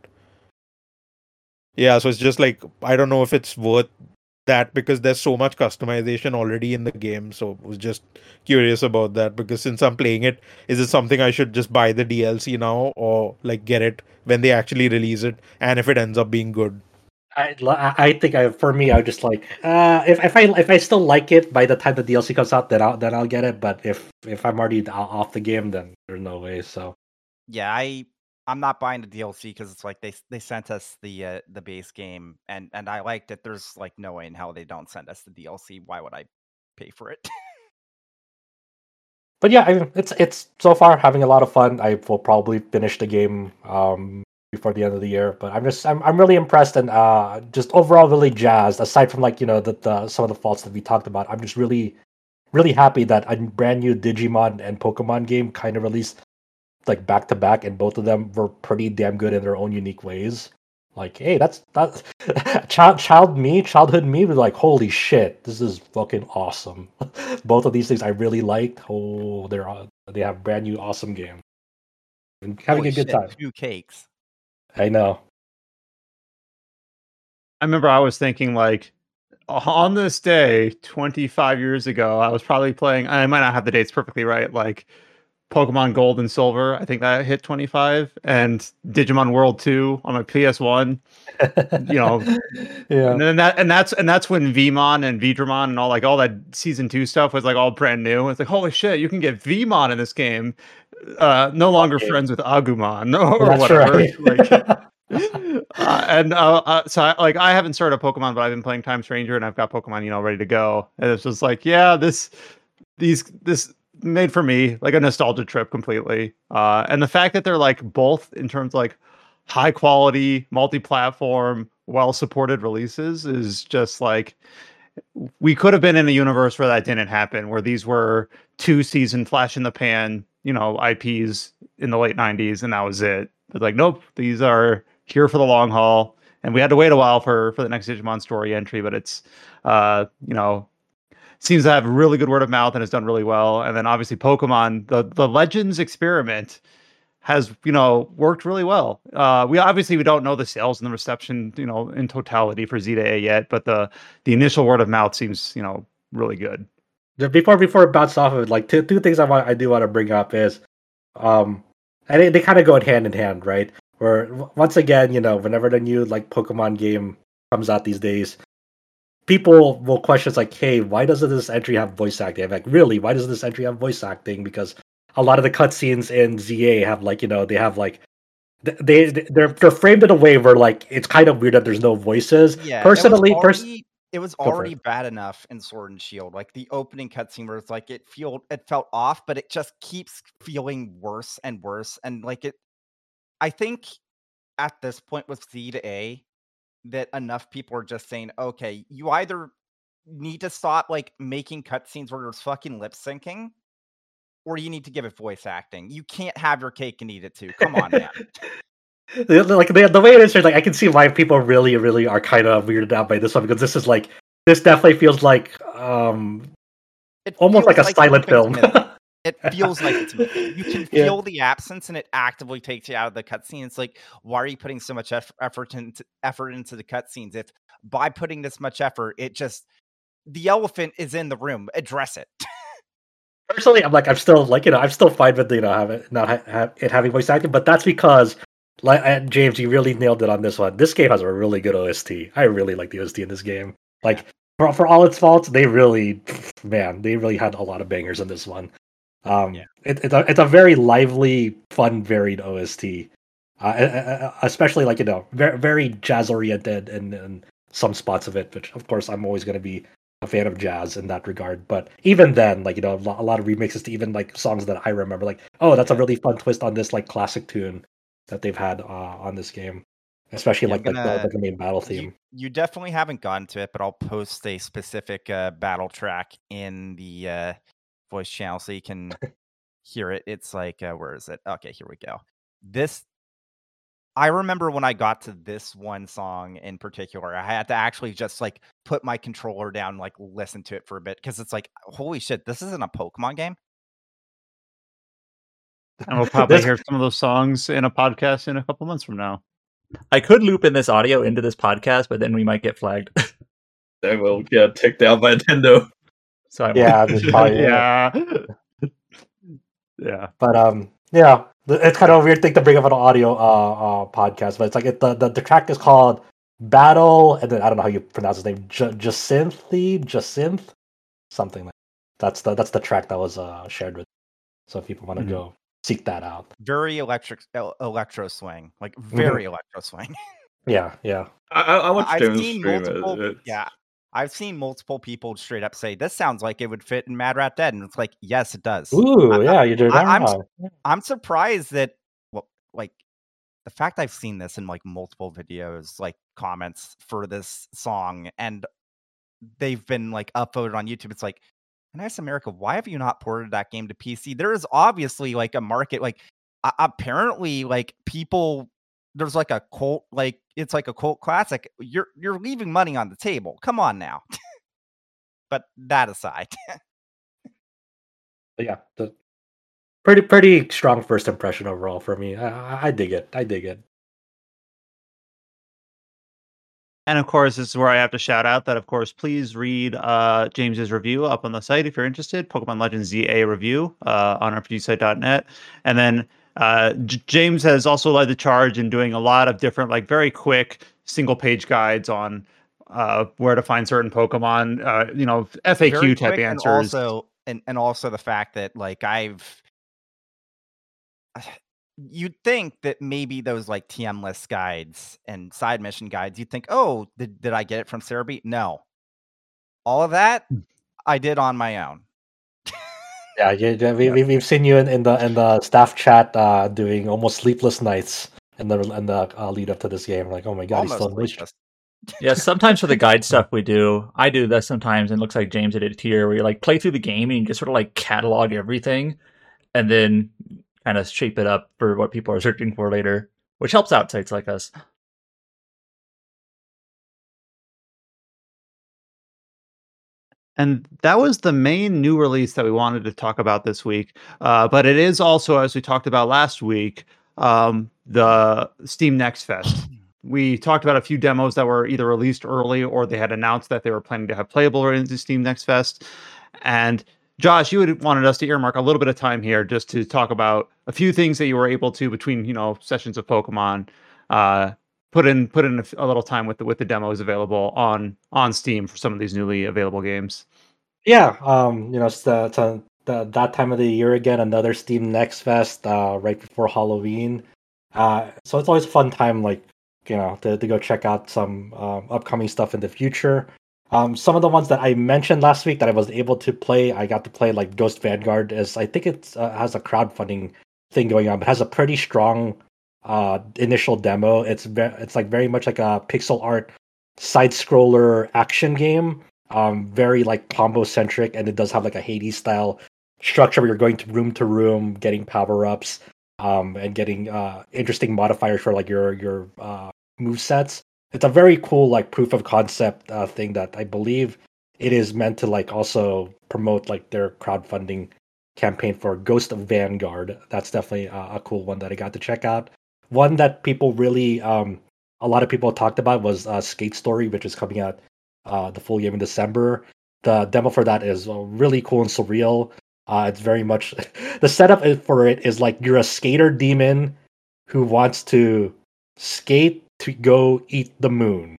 Yeah, so it's just like, I don't know if it's worth that because there's so much customization already in the game. So I was just curious about that, because since I'm playing it, is it something I should just buy the DLC now, or like get it when they actually release it, and if it ends up being good? I think for me, I would just like if I still like it by the time the DLC comes out, then I'll get it. But if I'm already off the game, then there's no way. So yeah, I'm not buying the DLC because it's like they sent us the base game, and I liked it. There's like no way in hell they don't send us the DLC. Why would I pay for it? But yeah, I mean, it's so far having a lot of fun. I will probably finish the game before the end of the year. But I'm really impressed and just overall really jazzed. Aside from like, you know, the some of the faults that we talked about, I'm just really happy that a brand new Digimon and Pokemon game kind of released like back to back, and both of them were pretty damn good in their own unique ways. Like, hey, that's childhood me was like, holy shit, this is fucking awesome. Both of these things I really liked. Oh, they have brand new awesome games. Having a good time. 2 cakes. I know. I remember I was thinking, like, on this day 25 years ago, I was probably playing, I might not have the dates perfectly right, like Pokemon Gold and Silver, I think that hit 25, and Digimon World 2 on my PS1. You know, yeah. And then that's when Vmon and Vidramon and all that season 2 stuff was like all brand new. It's like, holy shit, you can get Vmon in this game. No longer friends with Agumon or whatever. Right. So I haven't started a Pokemon, but I've been playing Time Stranger and I've got Pokemon, you know, ready to go. And it's just like, yeah, this made for me like a nostalgia trip completely. And the fact that they're like both in terms of like high quality, multi-platform, well-supported releases is just like, we could have been in a universe where that didn't happen, where these were 2-season flash in the pan, you know, IPs in the late 90s, and that was it. But like, nope, these are here for the long haul. And we had to wait a while for the next Digimon story entry, but it's you know, seems to have really good word of mouth and has done really well. And then obviously Pokemon, the Legends experiment has, you know, worked really well. We don't know the sales and the reception, you know, in totality for Z to A yet, but the initial word of mouth seems, you know, really good. before we bounce off of it, like two things I do want to bring up is, and they kind of go hand in hand, right? Where once again, whenever the new like Pokemon game comes out these days, people will question like, "Hey, why doesn't this entry have voice acting?" I'm like, really? Why doesn't this entry have voice acting? Because a lot of the cutscenes in ZA have like, they have like they're framed in a way where like it's kind of weird that there's no voices. Yeah, Personally, it was already bad enough in Sword and Shield. Like the opening cutscene where it's like it felt off, but it just keeps feeling worse and worse. And like I think at this point with C to A, that enough people are just saying, okay, you either need to stop like making cutscenes where there's fucking lip syncing, or you need to give it voice acting. You can't have your cake and eat it too. Come on, man. Like the way it is, like I can see why people really, really are kind of weirded out by this one, because this definitely feels like almost like a silent film. It feels like it's missing. You can feel the absence, and it actively takes you out of the cutscene. It's like, why are you putting so much effort into the cutscenes? If by putting this much effort, the elephant is in the room. Address it. Personally, I'm still fine with it having voice acting, but that's because, like James, you really nailed it on this one. This game has a really good OST. I really like the OST in this game. Like for all its faults, they really had a lot of bangers in this one. It's a very lively, fun, varied OST, especially like very, very jazz oriented in some spots of it. Which of course I'm always going to be a fan of jazz in that regard. But even then, like a lot of remixes to even like songs that I remember, like, oh, that's a really fun twist on this like classic tune that they've had on this game, especially the main battle theme. You definitely haven't gotten to it, but I'll post a specific battle track in the voice channel so you can hear it. It's like where is it? Okay, here we go. I remember when I got to this one song in particular, I had to actually just like put my controller down and like listen to it for a bit, because it's like, holy shit, this isn't a Pokemon game. And we'll probably hear some of those songs in a podcast in a couple months from now. I could loop in this audio into this podcast, but then we might get flagged. They will get taken down by Nintendo. So I yeah. But yeah, it's kind of a weird thing to bring up an audio podcast, but it's like the track is called Battle, and then I don't know how you pronounce his name, Jacinth, something like that. That's the track that was shared with. So if people want to go seek that out, very electro swing, like very electro swing. Yeah. I watched James stream it. Yeah. I've seen multiple people straight up say this sounds like it would fit in Mad Rat Dead, and it's like, yes, it does. Ooh, you did. I'm surprised that, like, the fact I've seen this in like multiple videos, like comments for this song, and they've been like upvoted on YouTube. It's like, Nice America, why have you not ported that game to PC? There is obviously like a market, like apparently, like people. There's like a cult, like it's like a cult classic. You're leaving money on the table. Come on now. But that aside, yeah, the pretty strong first impression overall for me. I dig it. And of course, this is where I have to shout out that, of course, please read James's review up on the site if you're interested. Pokemon Legends ZA review on RPGsite.net, and then. James has also led the charge in doing a lot of different, like very quick single page guides on where to find certain Pokemon, FAQ type answers. And also the fact that like you'd think that maybe those like TM list guides and side mission guides, you'd think, oh, did I get it from Cerebi? No. All of that I did on my own. Yeah, we've seen you in the staff chat doing almost sleepless nights in the lead up to this game. Like, oh my god, almost he's still Yeah, sometimes for the guide stuff I do that sometimes, and it looks like James did it here, where you like play through the game and you just sort of like catalog everything, and then kind of shape it up for what people are searching for later, which helps out sites like us. And that was the main new release that we wanted to talk about this week. But it is also, as we talked about last week, the Steam Next Fest. We talked about a few demos that were either released early or they had announced that they were planning to have playable into Steam Next Fest. And Josh, you had wanted us to earmark a little bit of time here just to talk about a few things that you were able to between sessions of Pokemon. Put in a little time with the demos available on Steam for some of these newly available games. Yeah, it's that time of the year again. Another Steam Next Fest right before Halloween. So it's always a fun time, to go check out some upcoming stuff in the future. Some of the ones that I mentioned last week that I was able to play, I got to play like Ghost Vanguard. I think it has a crowdfunding thing going on, but has a pretty strong initial demo. It's like very much like a pixel art side scroller action game. Very like combo centric, and it does have like a Hades style structure where you're going to room, getting power ups, and getting interesting modifiers for like your move sets. It's a very cool like proof of concept thing that I believe it is meant to like also promote like their crowdfunding campaign for Ghost of Vanguard. That's definitely a cool one that I got to check out. One that people really a lot of people talked about was Skate Story, which is coming out the full game in December. The demo for that is really cool and surreal. It's very much the setup for it is like you're a skater demon who wants to skate to go eat the moon.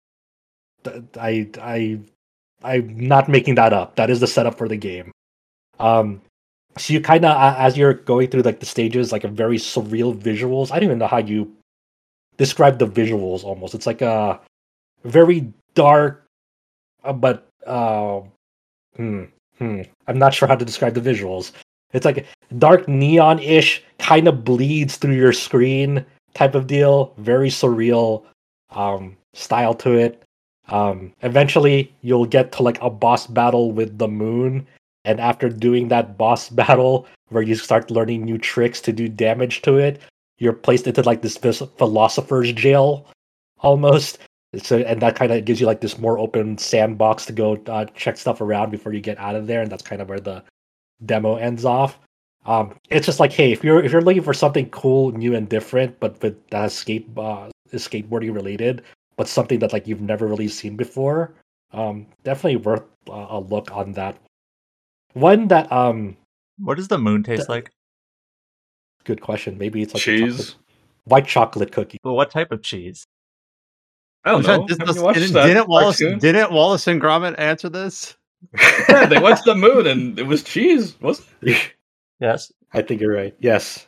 I'm not making that up. That is the setup for the game. So you kind of as you're going through like the stages, like a very surreal visuals. I don't even know how you describe the visuals. Almost, it's like a very dark, but I'm not sure how to describe the visuals. It's like dark neon-ish, kind of bleeds through your screen type of deal. Very surreal style to it. Eventually, you'll get to like a boss battle with the moon, and after doing that boss battle, where you start learning new tricks to do damage to it, you're placed into like this philosopher's jail, almost. So, and that kind of gives you like this more open sandbox to go check stuff around before you get out of there, and that's kind of where the demo ends off. It's just like, hey, if you're looking for something cool, new, and different, but with is skateboarding related, but something that like you've never really seen before, definitely worth a look on that. One that what does the moon taste like? Good question. Maybe it's like cheese, white chocolate cookie. But what type of cheese? I don't know. Didn't Wallace and Gromit answer this? Yeah, they went to the moon and it was cheese, wasn't it? Yes, I think you're right. Yes.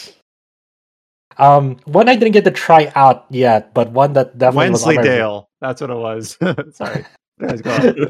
One I didn't get to try out yet, but one that definitely Wensleydale. That's what it was. Sorry, guys, go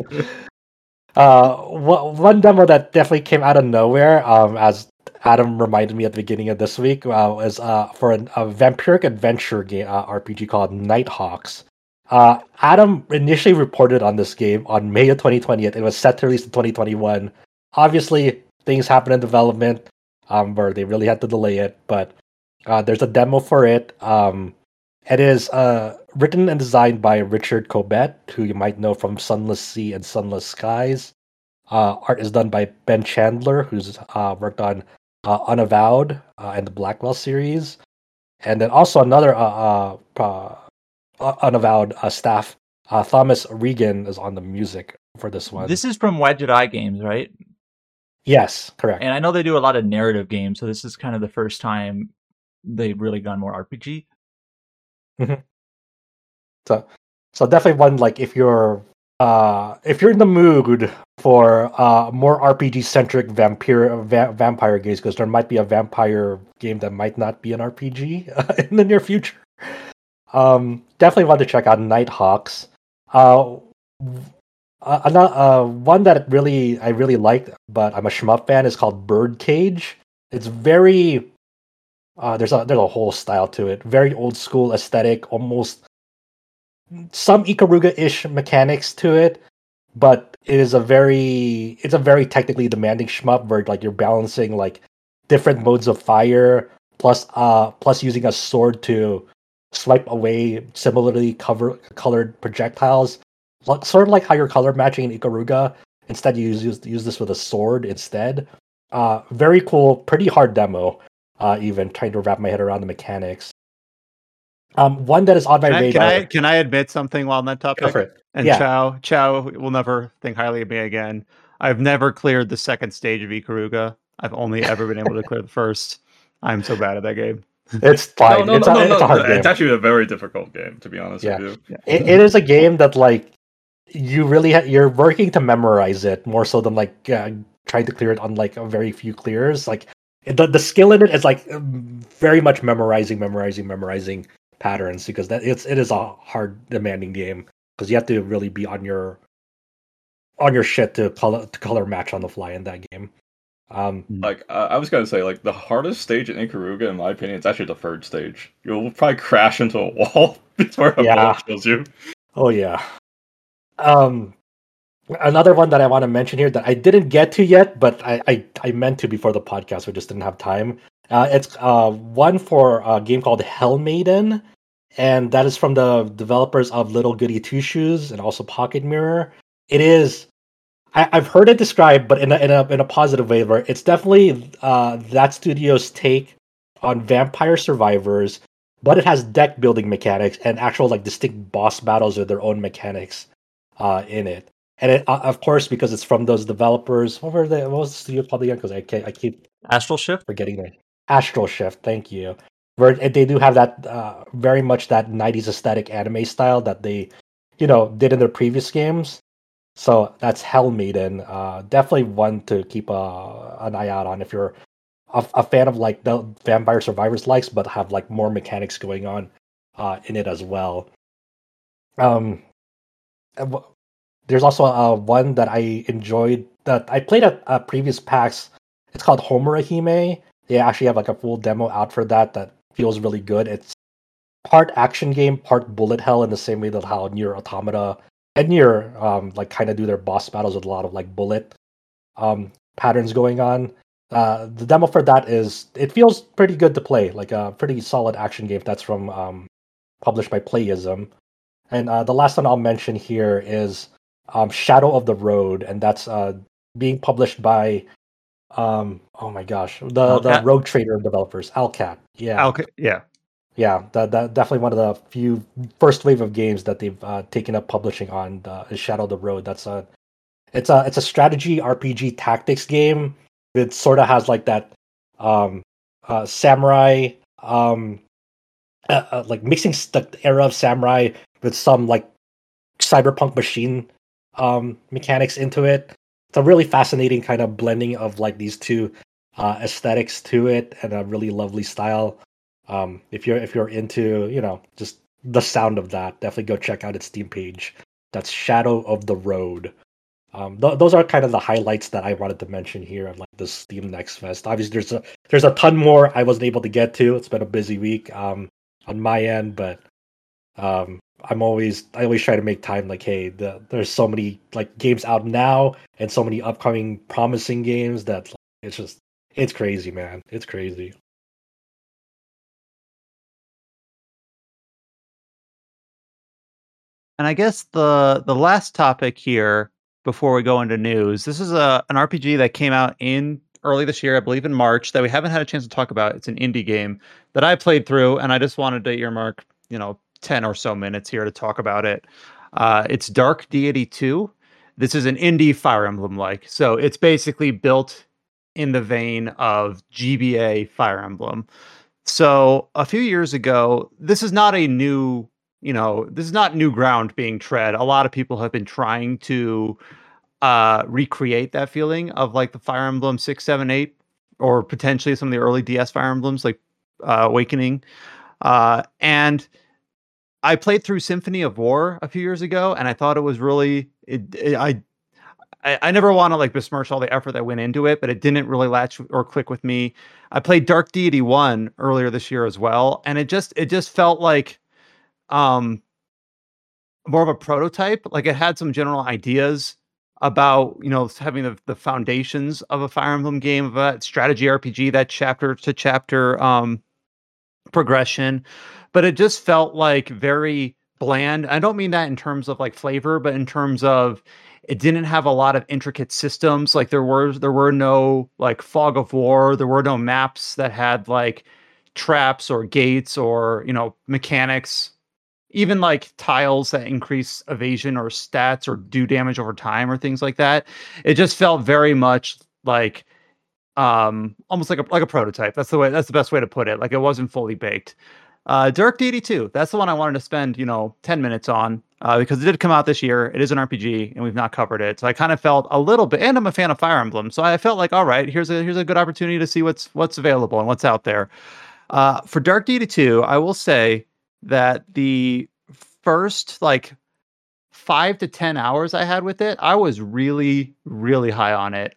on. One demo that definitely came out of nowhere, as Adam reminded me at the beginning of this week, was for a vampiric adventure game RPG called Nighthawks. Adam initially reported on this game on May of 2020. It was set to release in 2021. Obviously, things happened in development where they really had to delay it, but there's a demo for it. It is written and designed by Richard Cobbett, who you might know from Sunless Sea and Sunless Skies. Art is done by Ben Chandler, who's worked on Unavowed and the Blackwell series. And then also another Unavowed staff, Thomas Regan, is on the music for this one. This is from Wadjet Eye Games, right? Yes, correct. And I know they do a lot of narrative games, so this is kind of the first time they've really gone more RPG. Mm-hmm. So definitely one, like if you're in the mood for more RPG centric vampire games, because there might be a vampire game that might not be an RPG in the near future. Definitely want to check out Nighthawks. Another one that I really liked, but I'm a shmup fan, is called Birdcage. It's very there's a whole style to it. Very old school aesthetic, almost some Ikaruga-ish mechanics to it, but it's a very technically demanding shmup where like you're balancing like different modes of fire plus using a sword to swipe away similarly colored projectiles. Sort of like how you're color matching in Ikaruga. Instead, you use this with a sword instead. Very cool, pretty hard demo. Even trying to wrap my head around the mechanics. One that is on my radar. Can I admit something while on that topic? Go for it. And yeah. Chow will never think highly of me again. I've never cleared the second stage of Ikaruga. I've only ever been able to clear the first. I'm so bad at that game. It's fine. No, it's a hard game. It's actually a very difficult game, to be honest with you. Yeah. It is a game that like you really you're working to memorize it more so than like trying to clear it on like a very few clears. Like the skill in it is like very much memorizing patterns, because it is a hard, demanding game because you have to really be on your shit to color match on the fly in that game. Like I was gonna say, like the hardest stage in Ikaruga, in my opinion, is actually the third stage. You'll probably crash into a wall before a bullet kills you. Oh yeah. Another one that I want to mention here that I didn't get to yet, but I meant to before the podcast, we just didn't have time. It's one for a game called Hell Maiden, and that is from the developers of Little Goody Two Shoes and also Pocket Mirror. It is. I've heard it described, but in a positive way, where it's definitely that studio's take on Vampire Survivors, but it has deck building mechanics and actual like distinct boss battles with their own mechanics in it. And it, of course, because it's from those developers. What was the studio called again? Because I keep Astral Shift, forgetting that. Astral Shift. Thank you. Where they do have that very much that 90s aesthetic anime style that they, did in their previous games. So that's Hell Maiden. Definitely one to keep an eye out on if you're a fan of like the Vampire Survivors likes, but have like more mechanics going on in it as well. There's also one that I enjoyed that I played at previous PAX. It's called Homurahime. They actually have like a full demo out for that feels really good. It's part action game, part bullet hell, in the same way that how Nier Automata and Nier like kind of do their boss battles with a lot of like bullet patterns going on. The demo for that it feels pretty good to play, like a pretty solid action game that's from published by Playism. And the last one I'll mention here is Shadow of the Road, and that's being published by oh my gosh, the Rogue Trader developers, Alcat. Yeah, yeah. That definitely one of the few first wave of games that they've taken up publishing on is Shadow of the Road. It's a strategy RPG tactics game. It sort of has like that samurai like mixing the era of samurai with some like cyberpunk machine mechanics into it. It's a really fascinating kind of blending of like these two aesthetics to it, and a really lovely style. If you're into just the sound of that, definitely go check out its Steam page. That's Shadow of the Road. Those are kind of the highlights that I wanted to mention here of like the Steam Next Fest. Obviously, there's a ton more I wasn't able to get to. It's been a busy week on my end, but I always try to make time. Like, hey, there's so many like games out now and so many upcoming promising games that it's crazy, man. It's crazy. And I guess the last topic here before we go into news, this is an RPG that came out in early this year, I believe in March, that we haven't had a chance to talk about. It's an indie game that I played through, and I just wanted to earmark 10 or so minutes here to talk about it. It's Dark Deity 2. This is an indie Fire Emblem-like, so it's basically built in the vein of GBA Fire Emblem. So a few years ago, this is not a new, this is not new ground being tread. A lot of people have been trying to recreate that feeling of like the Fire Emblem 6, 7, 8, or potentially some of the early DS Fire Emblems like Awakening. And I played through Symphony of War a few years ago, and I thought it was really I never want to like besmirch all the effort that went into it, but it didn't really latch or click with me. I played Dark Deity 1 earlier this year as well, and it just felt like more of a prototype. Like it had some general ideas about having the foundations of a Fire Emblem game, of a strategy RPG, that chapter to chapter progression, but it just felt like very bland. I don't mean that in terms of like flavor, but in terms of it didn't have a lot of intricate systems. Like there were no like Fog of War, there were no maps that had like traps or gates or mechanics even like tiles that increase evasion or stats or do damage over time or things like that. It just felt very much like almost like a prototype. That's the best way to put it. Like it wasn't fully baked. Dark Deity 2, that's the one I wanted to spend 10 minutes on because it did come out this year. It is an RPG and we've not covered it, so I kind of felt a little bit, and I'm a fan of Fire Emblem, so I felt like, all right, here's a good opportunity to see what's available and what's out there. For Dark Deity 2, I will say that the first like 5 to 10 hours I had with it, I was really, really high on it.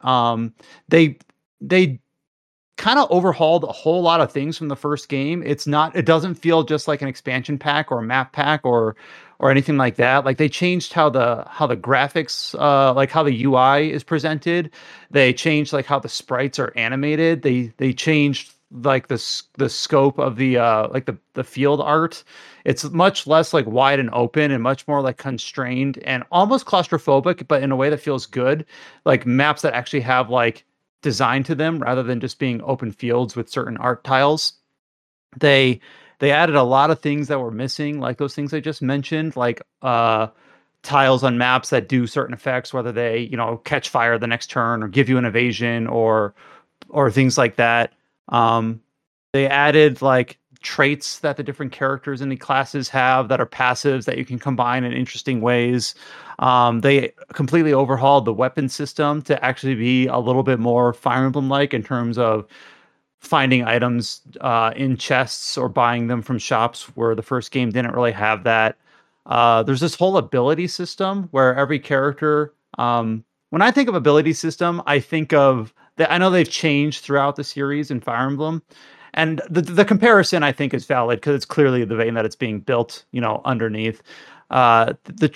They kind of overhauled a whole lot of things from the first game. It doesn't feel just like an expansion pack or a map pack or anything like that. Like they changed how the graphics, like how the UI is presented. They changed like how the sprites are animated. They changed like the scope of the like the field art. It's much less like wide and open and much more like constrained and almost claustrophobic, but in a way that feels good. Like maps that actually have like design to them rather than just being open fields with certain art tiles. They added a lot of things that were missing, like those things I just mentioned, like tiles on maps that do certain effects, whether they catch fire the next turn or give you an evasion or things like that. They added like traits that the different characters in the classes have that are passives that you can combine in interesting ways. They completely overhauled the weapon system to actually be a little bit more Fire Emblem-like in terms of finding items in chests or buying them from shops, where the first game didn't really have that. There's this whole ability system where every character, when I think of ability system, I think of I know they've changed throughout the series in Fire Emblem. And the comparison, I think, is valid because it's clearly the vein that it's being built, underneath. I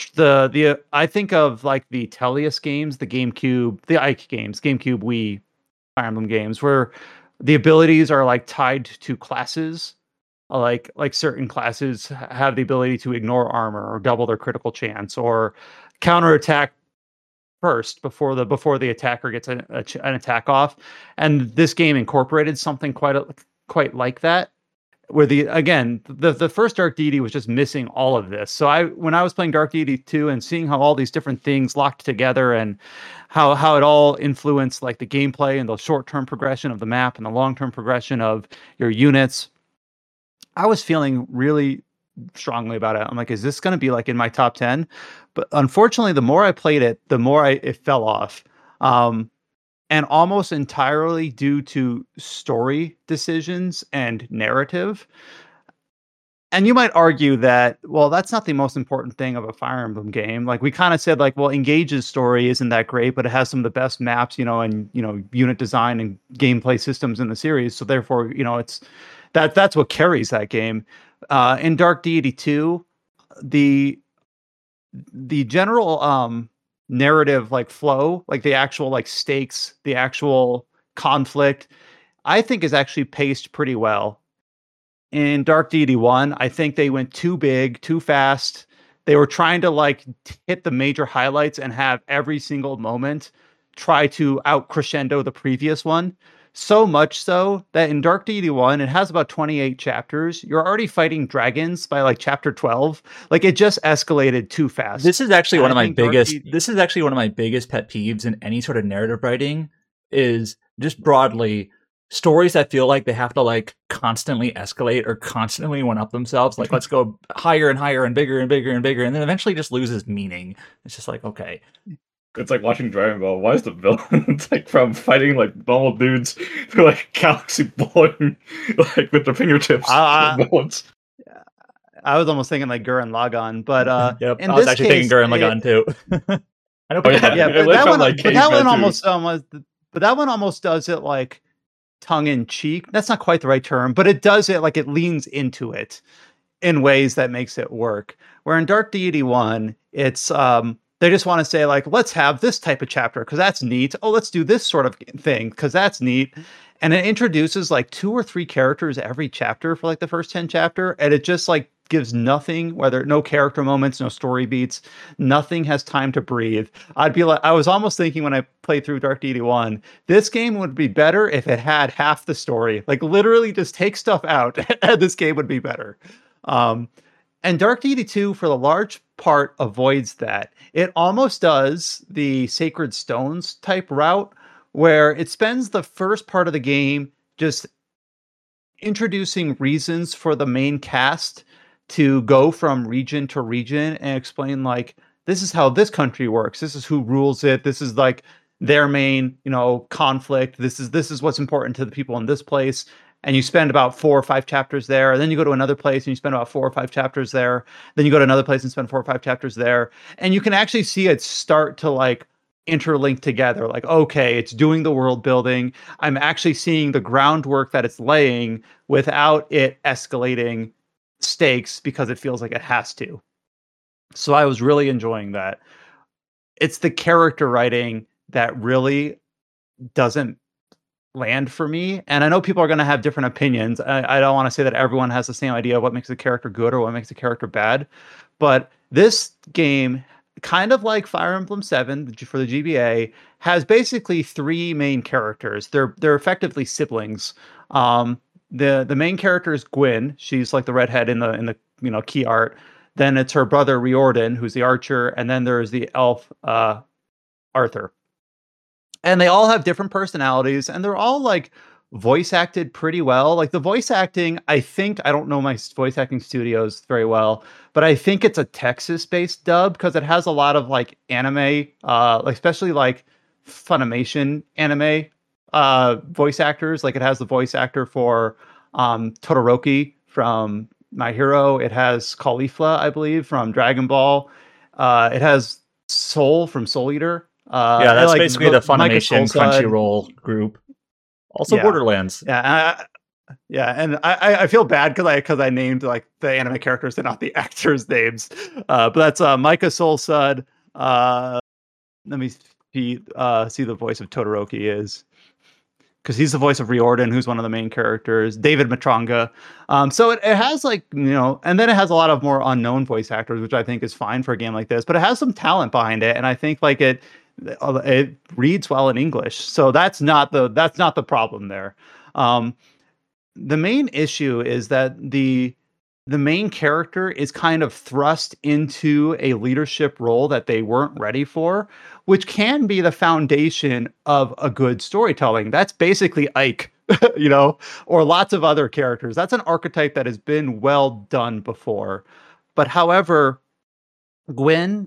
think of like the Tellius games, the GameCube, the Ike games, GameCube, Wii, Fire Emblem games, where the abilities are like tied to classes. Like certain classes have the ability to ignore armor or double their critical chance or counterattack first before the attacker gets an attack off. And this game incorporated something quite like that, where the first Dark Deity was just missing all of this. So when I was playing Dark Deity 2 and seeing how all these different things locked together and how it all influenced like the gameplay and the short-term progression of the map and the long-term progression of your units, I was feeling really strongly about it. I'm like, is this going to be like in my top 10? But unfortunately, the more I played it, the more it fell off. And almost entirely due to story decisions and narrative. And you might argue that, well, that's not the most important thing of a Fire Emblem game. Like we kind of said, like, well, Engage's story isn't that great, but it has some of the best maps, and unit design and gameplay systems in the series. So therefore, that's what carries that game. In Dark Deity 2, the general narrative like flow, like the actual like stakes, the actual conflict, I think is actually paced pretty well. In Dark Deity 1, I think they went too big, too fast. They were trying to like hit the major highlights and have every single moment try to out crescendo the previous one. So much so that in Dark Deity 1, it has about 28 chapters. You're already fighting dragons by like chapter 12. Like it just escalated too fast. This is actually one of my biggest pet peeves in any sort of narrative writing, is just broadly stories that feel like they have to like constantly escalate or constantly one up themselves. Like let's go higher and higher and bigger and bigger and bigger, and then eventually just loses meaning. It's just like, okay. It's like watching Dragon Ball. Why is the villain like from fighting like normal dudes to like galaxy blowing like with their fingertips? I was almost thinking like Gurren Lagann, but yep, I was actually thinking Gurren Lagann too. I don't. But that one almost does it like tongue in cheek. That's not quite the right term, but it does it like it leans into it in ways that makes it work. Where in Dark Deity 1, it's they just want to say like, let's have this type of chapter because that's neat. Oh, let's do this sort of thing because that's neat. And it introduces like 2 or 3 characters every chapter for like the first 10 chapter. And it just like gives nothing, no character moments, no story beats, nothing has time to breathe. I was almost thinking when I played through Dark Deity 1, this game would be better if it had half the story. Like literally just take stuff out and this game would be better. And Dark Deity 2, for the large part, avoids that. It almost does the Sacred Stones type route, where it spends the first part of the game just introducing reasons for the main cast to go from region to region and explain, like, this is how this country works. This is who rules it. This is like their main, conflict. This is what's important to the people in this place. And you spend about 4 or 5 chapters there. And then you go to another place and you spend about 4 or 5 chapters there. Then you go to another place and spend 4 or 5 chapters there. And you can actually see it start to like interlink together. Like, okay, it's doing the world building. I'm actually seeing the groundwork that it's laying without it escalating stakes because it feels like it has to. So I was really enjoying that. It's the character writing that really doesn't land for me. And I know people are going to have different opinions. I don't want to say that everyone has the same idea of what makes a character good or what makes a character bad. But this game, kind of like Fire Emblem 7 for the GBA, has basically 3 main characters. They're effectively siblings. The main character is Gwyn. She's like the redhead in the key art. Then it's her brother Riordan, who's the archer, and then there's the elf Arthur. And they all have different personalities, and they're all like voice acted pretty well. Like the voice acting, I don't know my voice acting studios very well, but I think it's a Texas-based dub because it has a lot of like anime, especially like Funimation anime voice actors. Like it has the voice actor for Todoroki from My Hero. It has Caulifla, I believe, from Dragon Ball. It has Soul from Soul Eater. That's basically the Funimation Crunchyroll group. Also Borderlands. Yeah, and I feel bad because I named like the anime characters and not the actors' names. But that's Micah Soulsud. Let me see the voice of Todoroki is, because he's the voice of Riordan, who's one of the main characters. David Matranga. So it has like, and then it has a lot of more unknown voice actors, which I think is fine for a game like this. But it has some talent behind it, and I think like it reads well in English. So that's not the problem there. The main issue is that the main character is kind of thrust into a leadership role that they weren't ready for, which can be the foundation of a good storytelling. That's basically Ike, or lots of other characters. That's an archetype that has been well done before. But however, Gwyn,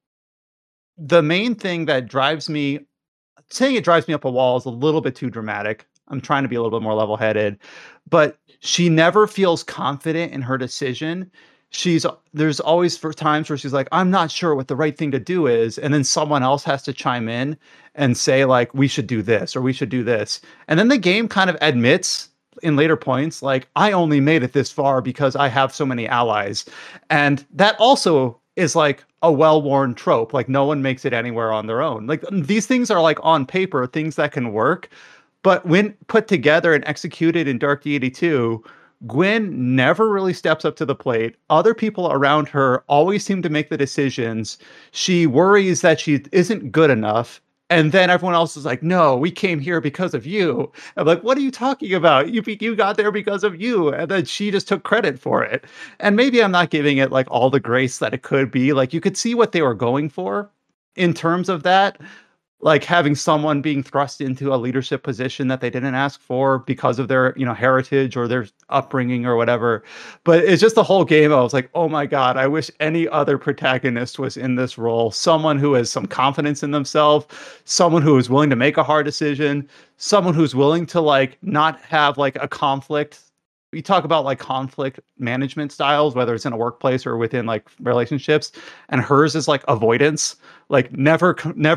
the main thing that drives me up a wall is a little bit too dramatic. I'm trying to be a little bit more level-headed, but she never feels confident in her decision. There's always times where she's like, I'm not sure what the right thing to do is. And then someone else has to chime in and say like, we should do this, or we should do this. And then the game kind of admits in later points, like, I only made it this far because I have so many allies. And that also is like a well-worn trope. Like no one makes it anywhere on their own. Like these things are like on paper, things that can work. But when put together and executed in Dark Deity 2, Gwyn never really steps up to the plate. Other people around her always seem to make the decisions. She worries that she isn't good enough. And then everyone else is like, no, we came here because of you. I'm like, what are you talking about? You got there because of you. And then she just took credit for it. And maybe I'm not giving it like all the grace that it could be. Like you could see what they were going for in terms of that. Like having someone being thrust into a leadership position that they didn't ask for because of their, heritage or their upbringing or whatever. But it's just the whole game. I was like, oh my God, I wish any other protagonist was in this role. Someone who has some confidence in themselves, someone who is willing to make a hard decision, someone who's willing to like not have like a conflict. We talk about like conflict management styles, whether it's in a workplace or within like relationships, and hers is like avoidance, like never,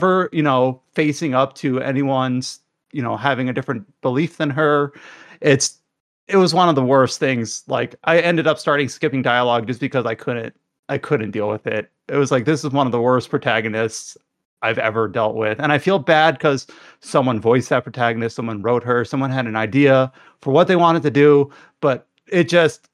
facing up to anyone's, having a different belief than her. It was one of the worst things. Like I ended up skipping dialogue just because I couldn't deal with it. It was like, this is one of the worst protagonists I've ever dealt with. And I feel bad because someone voiced that protagonist, someone wrote her, someone had an idea for what they wanted to do, but it just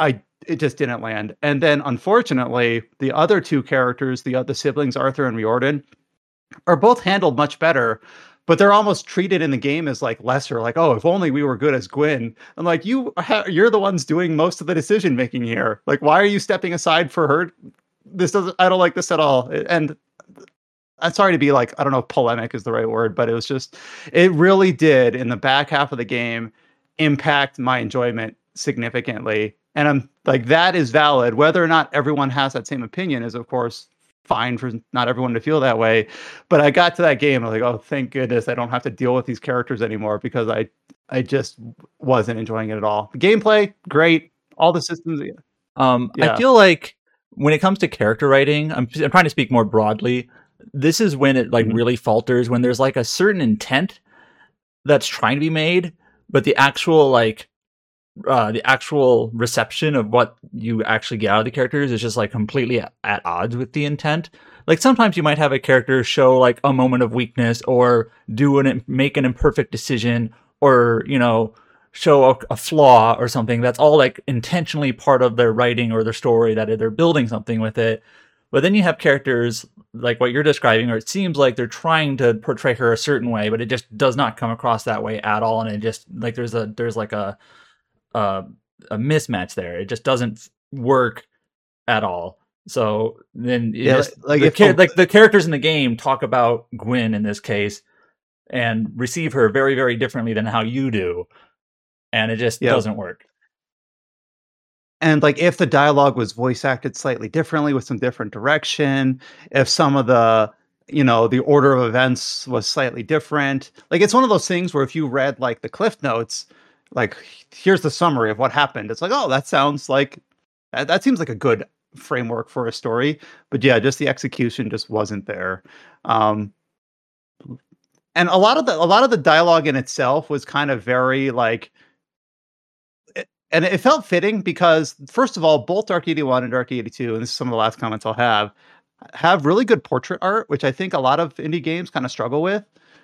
didn't land. And then unfortunately, the other two characters, the siblings, Arthur and Riordan, are both handled much better. but they're almost treated in the game as like lesser, like, oh, if only we were good as Gwyn. I'm like, you're the ones doing most of the decision making here. Like, why are you stepping aside for her? I don't like this at all. And I'm sorry to be like, I don't know if polemic is the right word, but it really did in the back half of the game impact my enjoyment significantly. And I'm like, that is valid. Whether or not everyone has that same opinion is, of course, fine for not everyone to feel that way. But I got to that game, I was like, oh, thank goodness I don't have to deal with these characters anymore, because I just wasn't enjoying it at all. The gameplay, great. All the systems. I feel like when it comes to character writing, I'm trying to speak more broadly. This is when it like really falters, when there's like a certain intent that's trying to be made, but the actual reception of what you actually get out of the characters is just like completely at odds with the intent. Like sometimes you might have a character show like a moment of weakness, or make an imperfect decision, or, you know, show a flaw or something. That's all like intentionally part of their writing or their story, that they're building something with it. But then you have characters like what you're describing, or it seems like they're trying to portray her a certain way, but it just does not come across that way at all. And it just like there's like a mismatch there. It just doesn't work at all. So then the characters in the game talk about Gwyn in this case and receive her very, very differently than how you do. And it just doesn't work. And like, if the dialogue was voice acted slightly differently with some different direction, if some of the, you know, the order of events was slightly different, like, it's one of those things where if you read like the Cliff Notes, like, here's the summary of what happened, it's like, oh, that sounds like that seems like a good framework for a story. But yeah, just the execution just wasn't there. And a lot of the dialogue in itself was kind of very like, and it felt fitting because, first of all, both Dark 81 and Dark 82, and this is some of the last comments I'll have really good portrait art, which I think a lot of indie games kind of struggle with.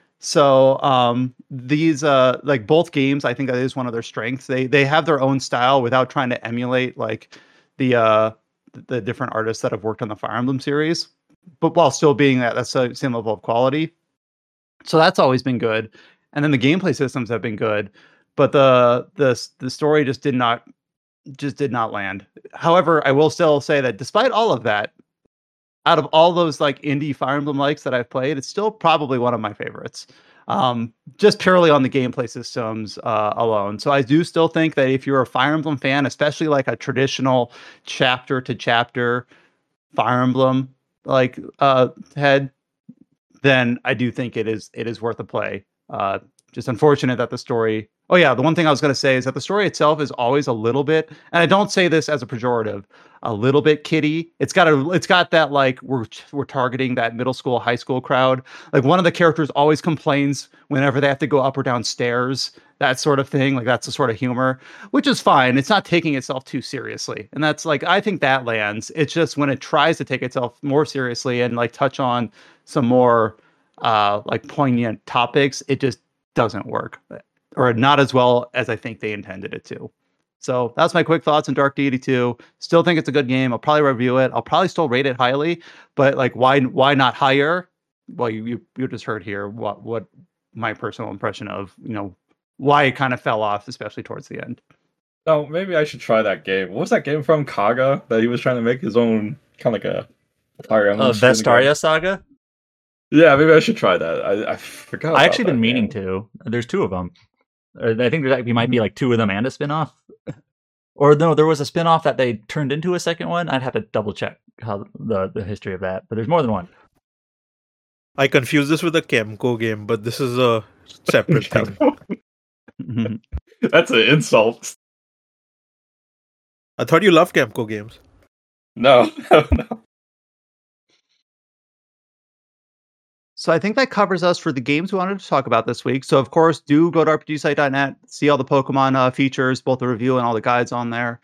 So these like both games, I think that is one of their strengths. They have their own style without trying to emulate like the different artists that have worked on the Fire Emblem series, but while still being at the same level of quality. So that's always been good. And then the gameplay systems have been good. But the story just did not land. However, I will still say that despite all of that, out of all those like indie Fire Emblem likes that I've played, it's still probably one of my favorites. Just purely on the gameplay systems alone. So I do still think that if you're a Fire Emblem fan, especially like a traditional chapter to chapter Fire Emblem like head, then I do think it is worth a play. Just unfortunate that the story. Oh yeah, the one thing I was going to say is that the story itself is always a little bit, and I don't say this as a pejorative, a little bit kiddie. It's got that like we're targeting that middle school, high school crowd. Like one of the characters always complains whenever they have to go up or down stairs, that sort of thing. Like that's the sort of humor, which is fine. It's not taking itself too seriously, and that's like I think that lands. It's just when it tries to take itself more seriously and like touch on some more like poignant topics, it just doesn't work, or not as well as I think they intended it to. So that's my quick thoughts on Dark 82. Still think it's a good game. I'll probably review it. I'll probably still rate it highly, but like why not higher? Well, you just heard here what my personal impression of, you know, why it kind of fell off, especially towards the end. Oh, maybe I should try that game. What was that game from Kaga that he was trying to make his own kind of like a Fire Emblem? Vestaria Saga? Yeah, maybe I should try that. I forgot. I actually been meaning to. There's two of them. I think there might be like two of them and a spinoff. Or no, there was a spinoff that they turned into a second one. I'd have to double check how the history of that. But there's more than one. I confuse this with a Kemco game, but this is a separate thing. That's an insult. I thought you loved Kemco games. No. So I think that covers us for the games we wanted to talk about this week. So of course, do go to rpgsite.net, see all the Pokemon features, both the review and all the guides on there.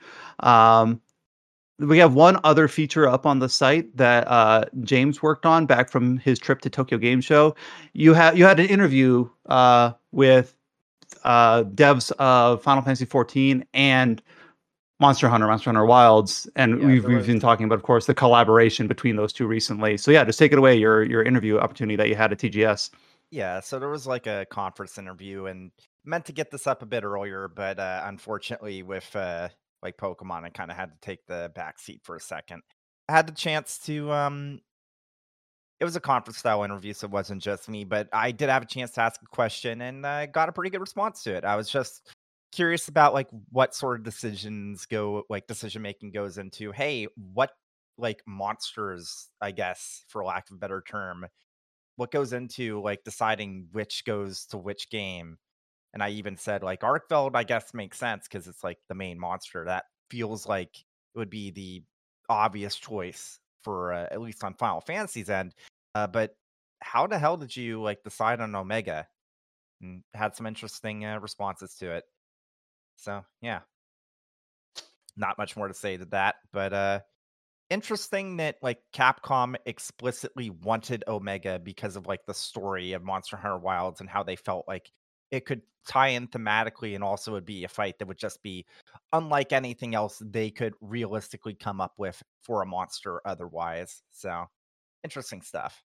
We have one other feature up on the site that James worked on back from his trip to Tokyo Game Show. You had an interview with devs of Final Fantasy XIV and Monster Hunter Wilds, and we've been talking about, of course, the collaboration between those two recently. So yeah, just take it away, your interview opportunity that you had at TGS. Yeah, so there was like a conference interview and meant to get this up a bit earlier, but unfortunately with like Pokemon, I kind of had to take the back seat for a second. I had the chance to it was a conference style interview, so it wasn't just me, but I did have a chance to ask a question and I got a pretty good response to it. I was just curious about like what sort of decision making goes into, hey, what like monsters, I guess, for lack of a better term, what goes into like deciding which goes to which game. And I even said like Arkfeld, I guess, makes sense because it's like the main monster. That feels like it would be the obvious choice for at least on Final Fantasy's end. But how the hell did you like decide on Omega? And had some interesting responses to it. So yeah, not much more to say to that. But interesting that like Capcom explicitly wanted Omega because of like the story of Monster Hunter Wilds and how they felt like it could tie in thematically and also would be a fight that would just be unlike anything else they could realistically come up with for a monster otherwise. So interesting stuff.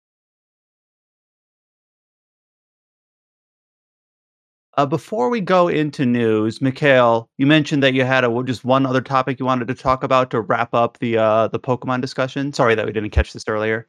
Before we go into news, Mikhail, you mentioned that you had just one other topic you wanted to talk about to wrap up the Pokemon discussion. Sorry that we didn't catch this earlier.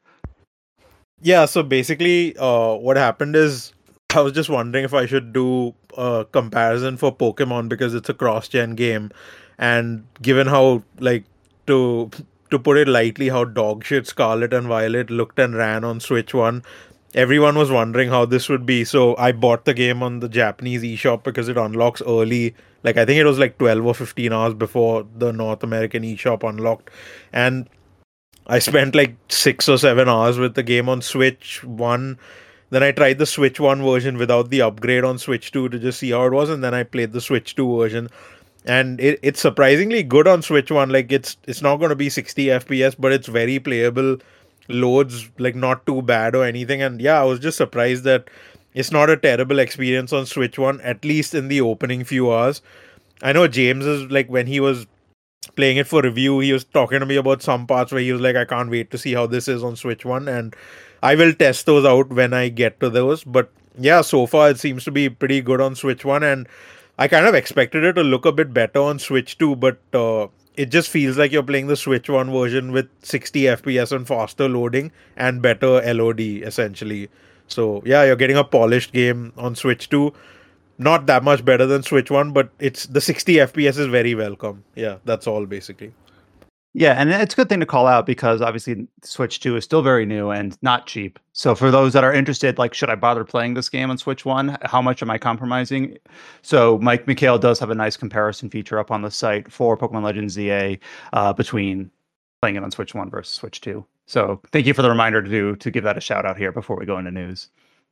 Yeah, so basically, what happened is I was just wondering if I should do a comparison for Pokemon because it's a cross-gen game, and given how like to to put it lightly, how dog shit Scarlet and Violet looked and ran on Switch One, everyone was wondering how this would be. So I bought the game on the Japanese eShop because it unlocks early. Like I think it was like 12 or 15 hours before the North American eShop unlocked, and I spent like 6 or 7 hours with the game on Switch 1. Then I tried the Switch 1 version without the upgrade on Switch 2 to just see how it was, and then I played the Switch 2 version. And it's surprisingly good on Switch 1. Like it's not going to be 60 FPS, but it's very playable. Loads like not too bad or anything. And yeah, I was just surprised that it's not a terrible experience on Switch 1, at least in the opening few hours. I know James is like when he was playing it for review, he was talking to me about some parts where he was like, I can't wait to see how this is on Switch 1, and I will test those out when I get to those. But yeah, so far it seems to be pretty good on Switch 1, and I kind of expected it to look a bit better on Switch 2, but it just feels like you're playing the Switch 1 version with 60 FPS and faster loading and better LOD essentially. So yeah, you're getting a polished game on Switch 2. Not that much better than Switch 1, but it's the 60 FPS is very welcome. Yeah, that's all basically. Yeah, and it's a good thing to call out because obviously Switch 2 is still very new and not cheap. So for those that are interested, like, should I bother playing this game on Switch 1? How much am I compromising? So Mike Mikhail does have a nice comparison feature up on the site for Pokemon Legends ZA between playing it on Switch 1 versus Switch 2. So thank you for the reminder to give that a shout out here before we go into news.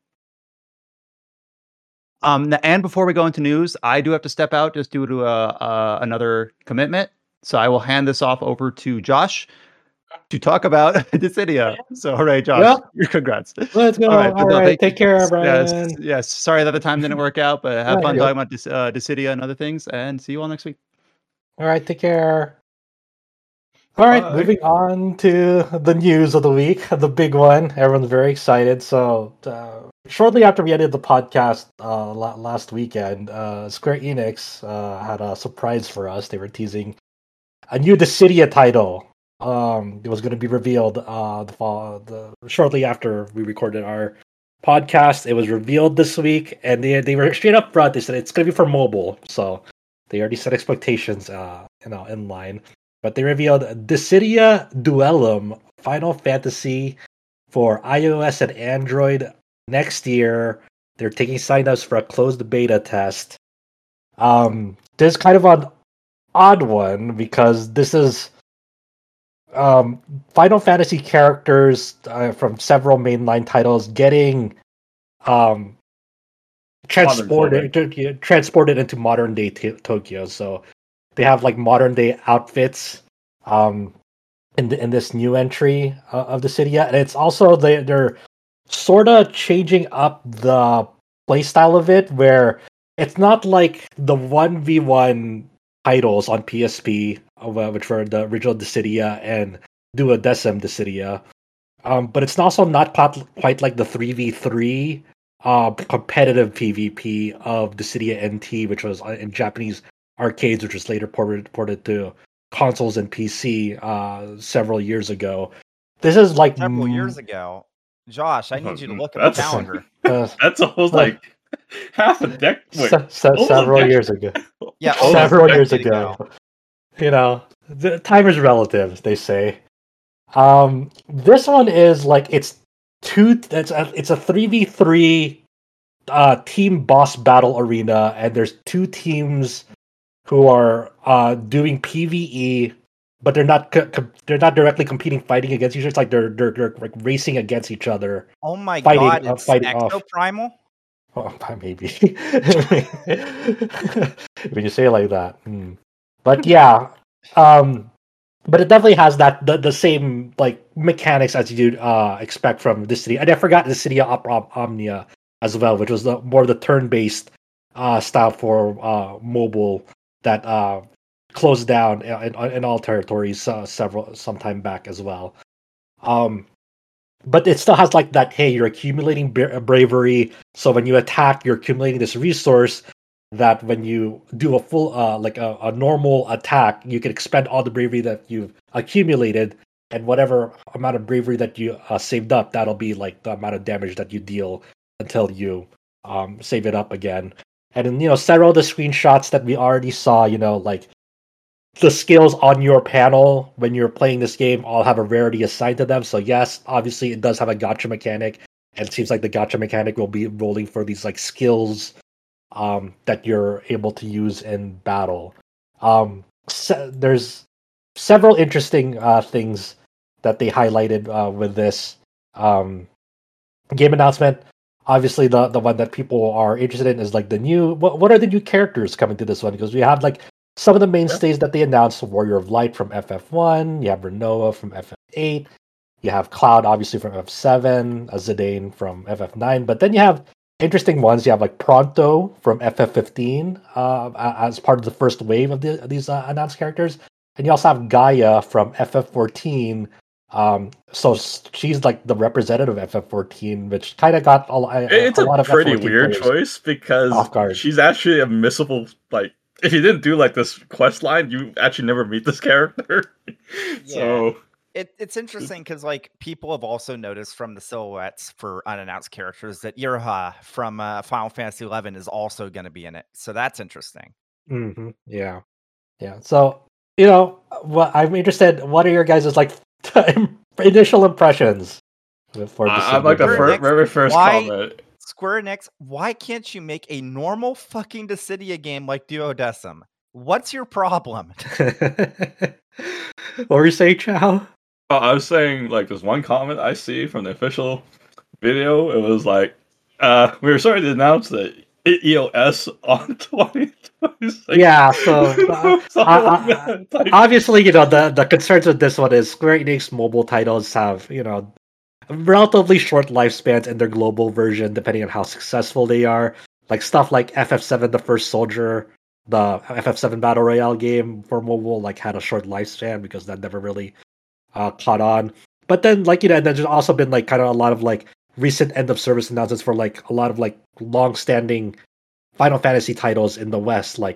And before we go into news, I do have to step out just due to another commitment. So I will hand this off over to Josh to talk about Dissidia. So, all right, Josh, your congrats. Let's go. All right, take care, Brian. Yes. Sorry that the time didn't work out, but have fun talking about Dissidia and other things, and see you all next week. All right, take care. All right, moving on to the news of the week, the big one. Everyone's very excited. So, shortly after we ended the podcast last weekend, Square Enix had a surprise for us. They were teasing a new Dissidia title. It was going to be revealed shortly after we recorded our podcast. It was revealed this week, and they were straight up front. They said it's going to be for mobile, so they already set expectations, in line. But they revealed Dissidia Duellum Final Fantasy for iOS and Android next year. They're taking sign-ups for a closed beta test. This is kind of an odd one because this is Final Fantasy characters from several mainline titles getting transported into modern day Tokyo. So they have like modern day outfits in this new entry of Dissidia, and it's also they're sort of changing up the playstyle of it, where it's not like the 1v1 titles on PSP, which were the original Dissidia and Duodecim Dissidia, but it's also not quite like the 3v3 competitive PvP of Dissidia NT, which was in Japanese arcades, which was later ported to consoles and PC several years ago. This is like several years ago. Josh, I need you to look at the That's- calendar. That's almost like half a decade. Several years ago. Yeah, Oh, Several a years decade ago. You know, the time is relative, they say. This one is like it's a 3v3 team boss battle arena, and there's two teams who are doing PvE, but they're not directly competing, fighting against each other. It's like they're like racing against each other. Oh my Fighting- god, it's fighting Exo off. Primal? Oh, maybe. When you say it like that. But yeah, but it definitely has the same like mechanics as you'd expect from the city. And I forgot the City of Omnia as well, which was more the turn-based style for mobile that closed down in all territories some time back as well. But it still has like that. Hey, you're accumulating bravery, so when you attack, you're accumulating this resource. That when you do a full like a normal attack, you can expend all the bravery that you've accumulated, and whatever amount of bravery that you saved up, that'll be like the amount of damage that you deal until you save it up again. And then, several of the screenshots that we already saw, like the skills on your panel when you're playing this game all have a rarity assigned to them. So yes, obviously it does have a gacha mechanic, and it seems like the gacha mechanic will be rolling for these like skills that you're able to use in battle. There's several interesting things that they highlighted with this game announcement. Obviously, the one that people are interested in is like the new. What are the new characters coming to this one? Because we have like some of the mainstays that they announced: Warrior of Light from FF1, you have Renoa from FF8, you have Cloud obviously from FF7, Zidane from FF9, but then you have interesting ones. You have like Pronto from FF15 as part of the first wave of these announced characters, and you also have Gaia from FF14. So she's like the representative of FF14, which kind of got It's a lot of pretty FF14 weird players choice because off guard. she's actually a missable. Like, if you didn't do like this quest line, you actually never meet this character. So It's interesting because like people have also noticed from the silhouettes for unannounced characters that Yuraha from Final Fantasy XI is also going to be in it. So that's interesting. Mm-hmm. Yeah. So I'm interested. What are your guys' like initial impressions for this? I'm like the very first comment. Square Enix, why can't you make a normal fucking Dissidia game like Duodecim? What's your problem? What were you saying, Chow? I was saying, like, there's one comment I see from the official video. It was like, we were sorry to announce that EOS on 2026. Yeah, so obviously, the concerns with this one is Square Enix mobile titles have, relatively short lifespans in their global version, depending on how successful they are. Like stuff like FF7, The First Soldier, the FF7 Battle Royale game for mobile, like had a short lifespan because that never really caught on. But then, like, and there's also been like kind of a lot of like recent end of service announcements for like a lot of like long-standing Final Fantasy titles in the West, like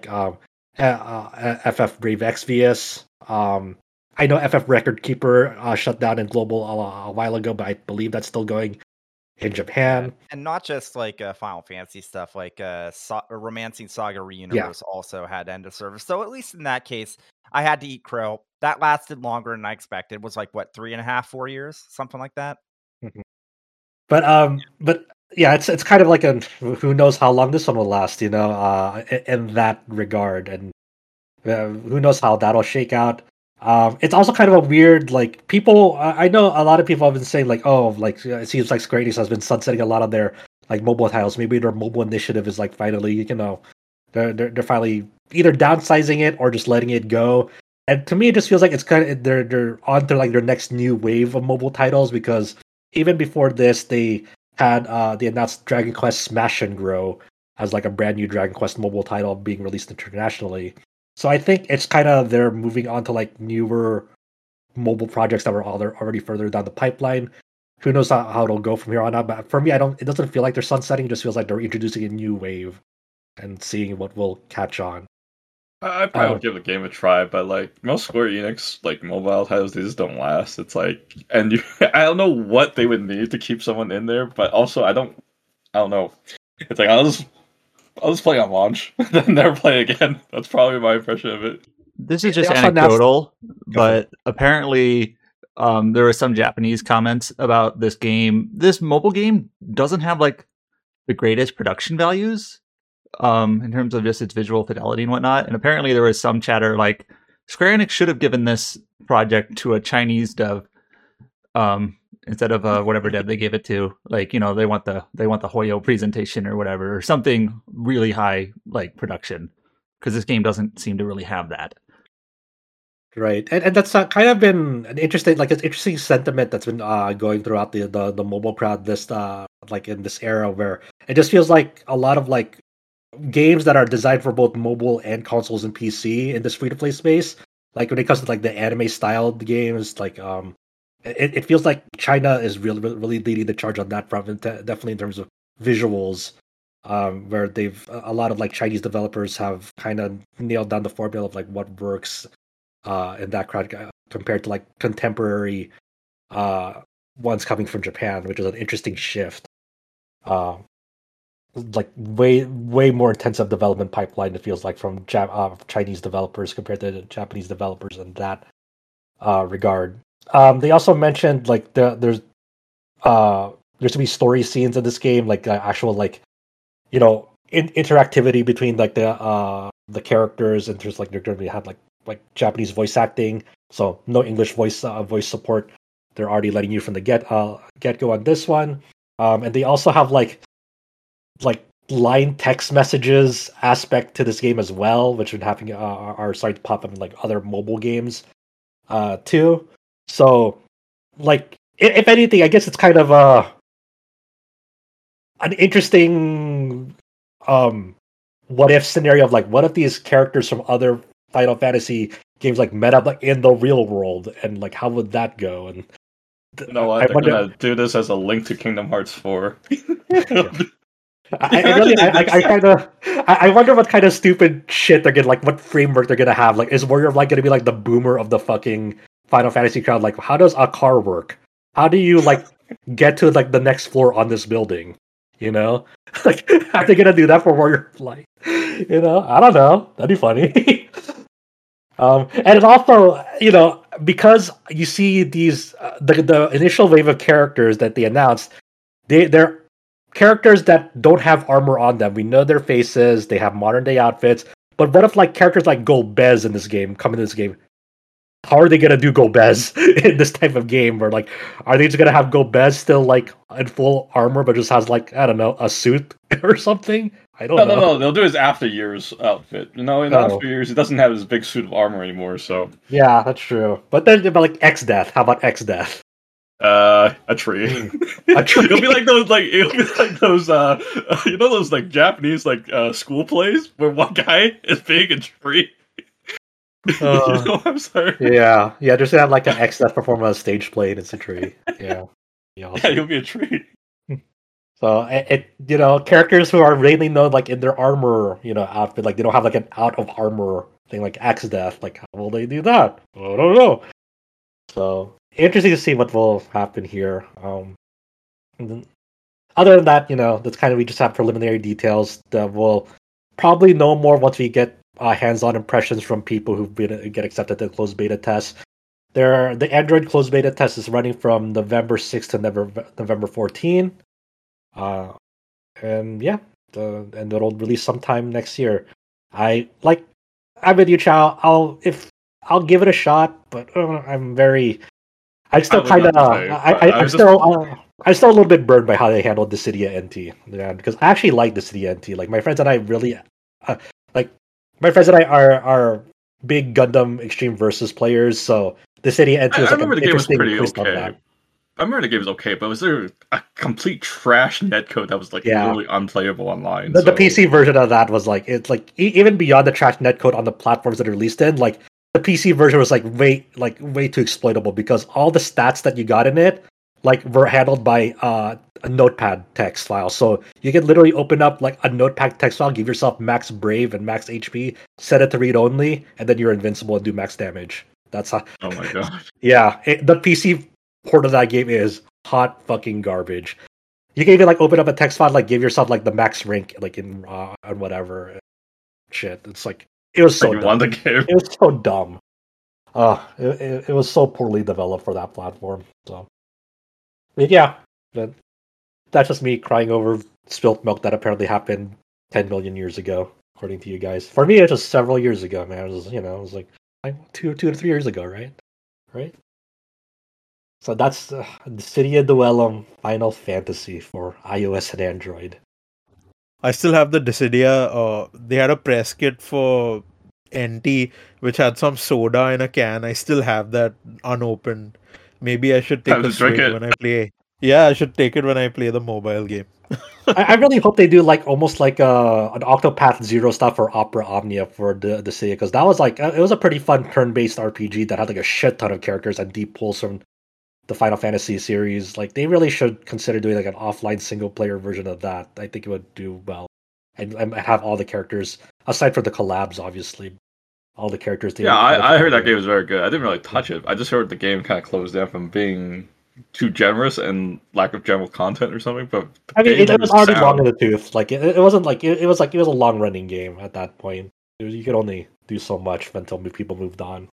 FF Brave Exvius. I know FF Record Keeper shut down in global a while ago, but I believe that's still going in Japan. And not just like Final Fantasy stuff, like Romancing Saga Reuniverse also had end of service. So at least in that case, I had to eat crow. That lasted longer than I expected. It was like what, 3.5, 4 years, something like that. Mm-hmm. But yeah, it's kind of like a who knows how long this one will last, in that regard, and who knows how that'll shake out. It's also kind of a weird, like, people. I know a lot of people have been saying like, oh, like it seems like Square Enix has been sunsetting a lot of their like mobile titles. Maybe their mobile initiative is like finally, they're finally either downsizing it or just letting it go. And to me, it just feels like it's kind of they're on to like their next new wave of mobile titles, because even before this, they had they announced Dragon Quest Smash and Grow as like a brand new Dragon Quest mobile title being released internationally. So I think it's kind of they're moving on to like newer mobile projects that were already further down the pipeline. who knows how it'll go from here on out. But for me, it doesn't feel like they're sunsetting. It just feels like they're introducing a new wave and seeing what will catch on. I probably would give the game a try, but like most Square Enix like mobile titles, they just don't last. It's like, and I don't know what they would need to keep someone in there, but also I don't know. It's like I'll just play on launch, then never play again. That's probably my impression of it. This is just anecdotal, but apparently there were some Japanese comments about this game. This mobile game doesn't have like the greatest production values in terms of just its visual fidelity and whatnot. And apparently there was some chatter like Square Enix should have given this project to a Chinese dev instead of whatever dev they gave it to. Like, you know, they want the Hoyo presentation or whatever, or something really high like production, because this game doesn't seem to really have that. Right, and that's kind of been an interesting sentiment that's been going throughout the mobile crowd this like in this era, where it just feels like a lot of like games that are designed for both mobile and consoles and PC in this free to play space. Like when it comes to like the anime styled games, like it feels like China is really leading the charge on that front, definitely in terms of visuals. Where a lot of like Chinese developers have kind of nailed down the formula of like what works in that crowd compared to like contemporary ones coming from Japan, which is an interesting shift. Like way more intensive development pipeline, it feels like, from Chinese developers compared to Japanese developers in that regard. They also mentioned like there's to be story scenes in this game, like actual like, you know, interactivity between like the characters, and there's like they're going to have like Japanese voice acting, so no English voice support. They're already letting you from the get go on this one, and they also have like line text messages aspect to this game as well, which would happen are starting to pop up in like other mobile games too. So like if anything, I guess it's kind of an interesting what if scenario of like, what if these characters from other Final Fantasy games like met up like in the real world, and like how would that go? And you know what, they're gonna do this as a Link to Kingdom Hearts 4. I wonder what kind of stupid shit they're gonna, like, what framework they're gonna have. Like, is Warrior of Light gonna be like the boomer of the fucking Final Fantasy crowd? Like, how does a car work? How do you like get to like the next floor on this building? You know, like, are they gonna do that for Warrior of Light? You know, I don't know. That'd be funny. And it also, you know, because you see these the initial wave of characters that they announced, they're characters that don't have armor on them. We know their faces, they have modern day outfits, but what if like characters like Golbez in this game come into this game? How are they gonna do Golbez in this type of game? Where like, are they just gonna have Golbez still like in full armor, but just has like, I don't know, a suit or something? I don't know. No. They'll do his After Years outfit. You know, in After Years, he doesn't have his big suit of armor anymore. So yeah, that's true. But then, about like X-Death. How about X-Death? A tree. A tree. It'll be like those you know, those like Japanese like school plays where one guy is big and tree. You know, I'm sorry. Yeah. Just have like an X-Death perform on a stage play and it's a tree. Yeah. Yeah, you'll be a tree. So it you know, characters who are really known like in their armor, you know, outfit, like they don't have like an out of armor thing like X-Death. Like, how will they do that? I don't know. So interesting to see what will happen here. Other than that, you know, that's kind of, we just have preliminary details that we'll probably know more once we get hands-on impressions from people who get accepted to the closed beta test. The Android closed beta test is running from November 6th to November 14. And yeah, and it'll release sometime next year. I'm with you, Chow. I'll give it a shot, but I'm still a little bit burned by how they handled Dissidia NT. Yeah, because I actually like Dissidia NT. Like, my friends and I really are big Gundam Extreme Versus players, so Dissidia NT was like an interesting twist on that. I remember the game was okay, but was there a complete trash netcode that was like really unplayable online? The PC version of that was like, it's like even beyond the trash netcode on the platforms that are released in, like the PC version was like way too exploitable, because all the stats that you got in it, like were handled by a notepad text file. So you can literally open up like a notepad text file, give yourself max brave and max HP, set it to read only, and then you're invincible and do max damage. That's how. Oh my god. Yeah, the PC port of that game is hot fucking garbage. You can even like open up a text file, like give yourself like the max rank, like in and whatever shit. It's like it was so You dumb. won the game. It was so dumb. It was so poorly developed for that platform. So, but yeah, that's just me crying over spilt milk that apparently happened 10 million years ago, according to you guys. For me, it was several years ago, man. It was, it was like 2 to 3 years ago, right? Right. So that's the Dissidia Duellum Final Fantasy for iOS and Android. I still have the Dissidia. They had a press kit for NT, which had some soda in a can. I still have that unopened. Maybe I should take Time a to drink swig it. when I play. Yeah, I should take it when I play the mobile game. I really hope they do like almost like an Octopath Zero stuff or Opera Omnia for the Dissidia, because that was like it was a pretty fun turn-based RPG that had like a shit ton of characters and deep pulls from the Final Fantasy series. Like they really should consider doing like an offline single-player version of that. I think it would do well, and have all the characters aside from the collabs, obviously. All the characters. Yeah, I heard that game was very good. I didn't really touch it. I just heard the game kind of closed down from being too generous and lack of general content or something. But I mean, it was already long in sound. the tooth. Like it wasn't like it was like it was a long running game at that point. You could only do so much until people moved on.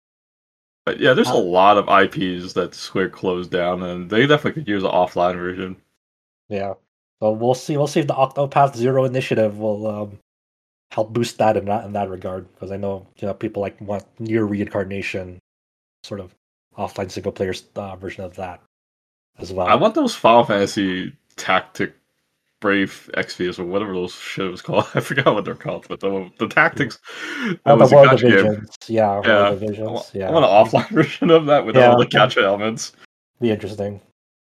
But yeah, there's a lot of IPs that Square closed down, and they definitely could use an offline version. Yeah, so we'll see. We'll see if the Octopath Zero initiative will help boost that in that regard. Because I know people like want near reincarnation, sort of offline single player version of that as well. I want those Final Fantasy Tactic Brave XPs or whatever those shit was called. I forgot what they're called, but the tactics. The Was a War gacha game. Divisions. Yeah, Yeah. War Divisions. I want an offline version of that with all the gacha elements. Be interesting.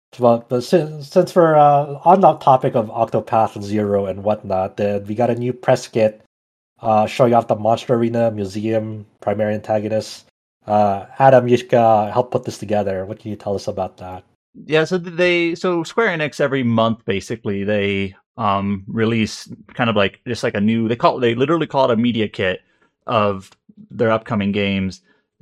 But since we're on the topic of Octopath Zero and whatnot, we got a new press kit showing off the Monster Arena Museum primary antagonists. Adam, you helped put this together. What can you tell us about that? Yeah, so Square Enix every month basically they release kind of like just like a new they literally call it a media kit of their upcoming games.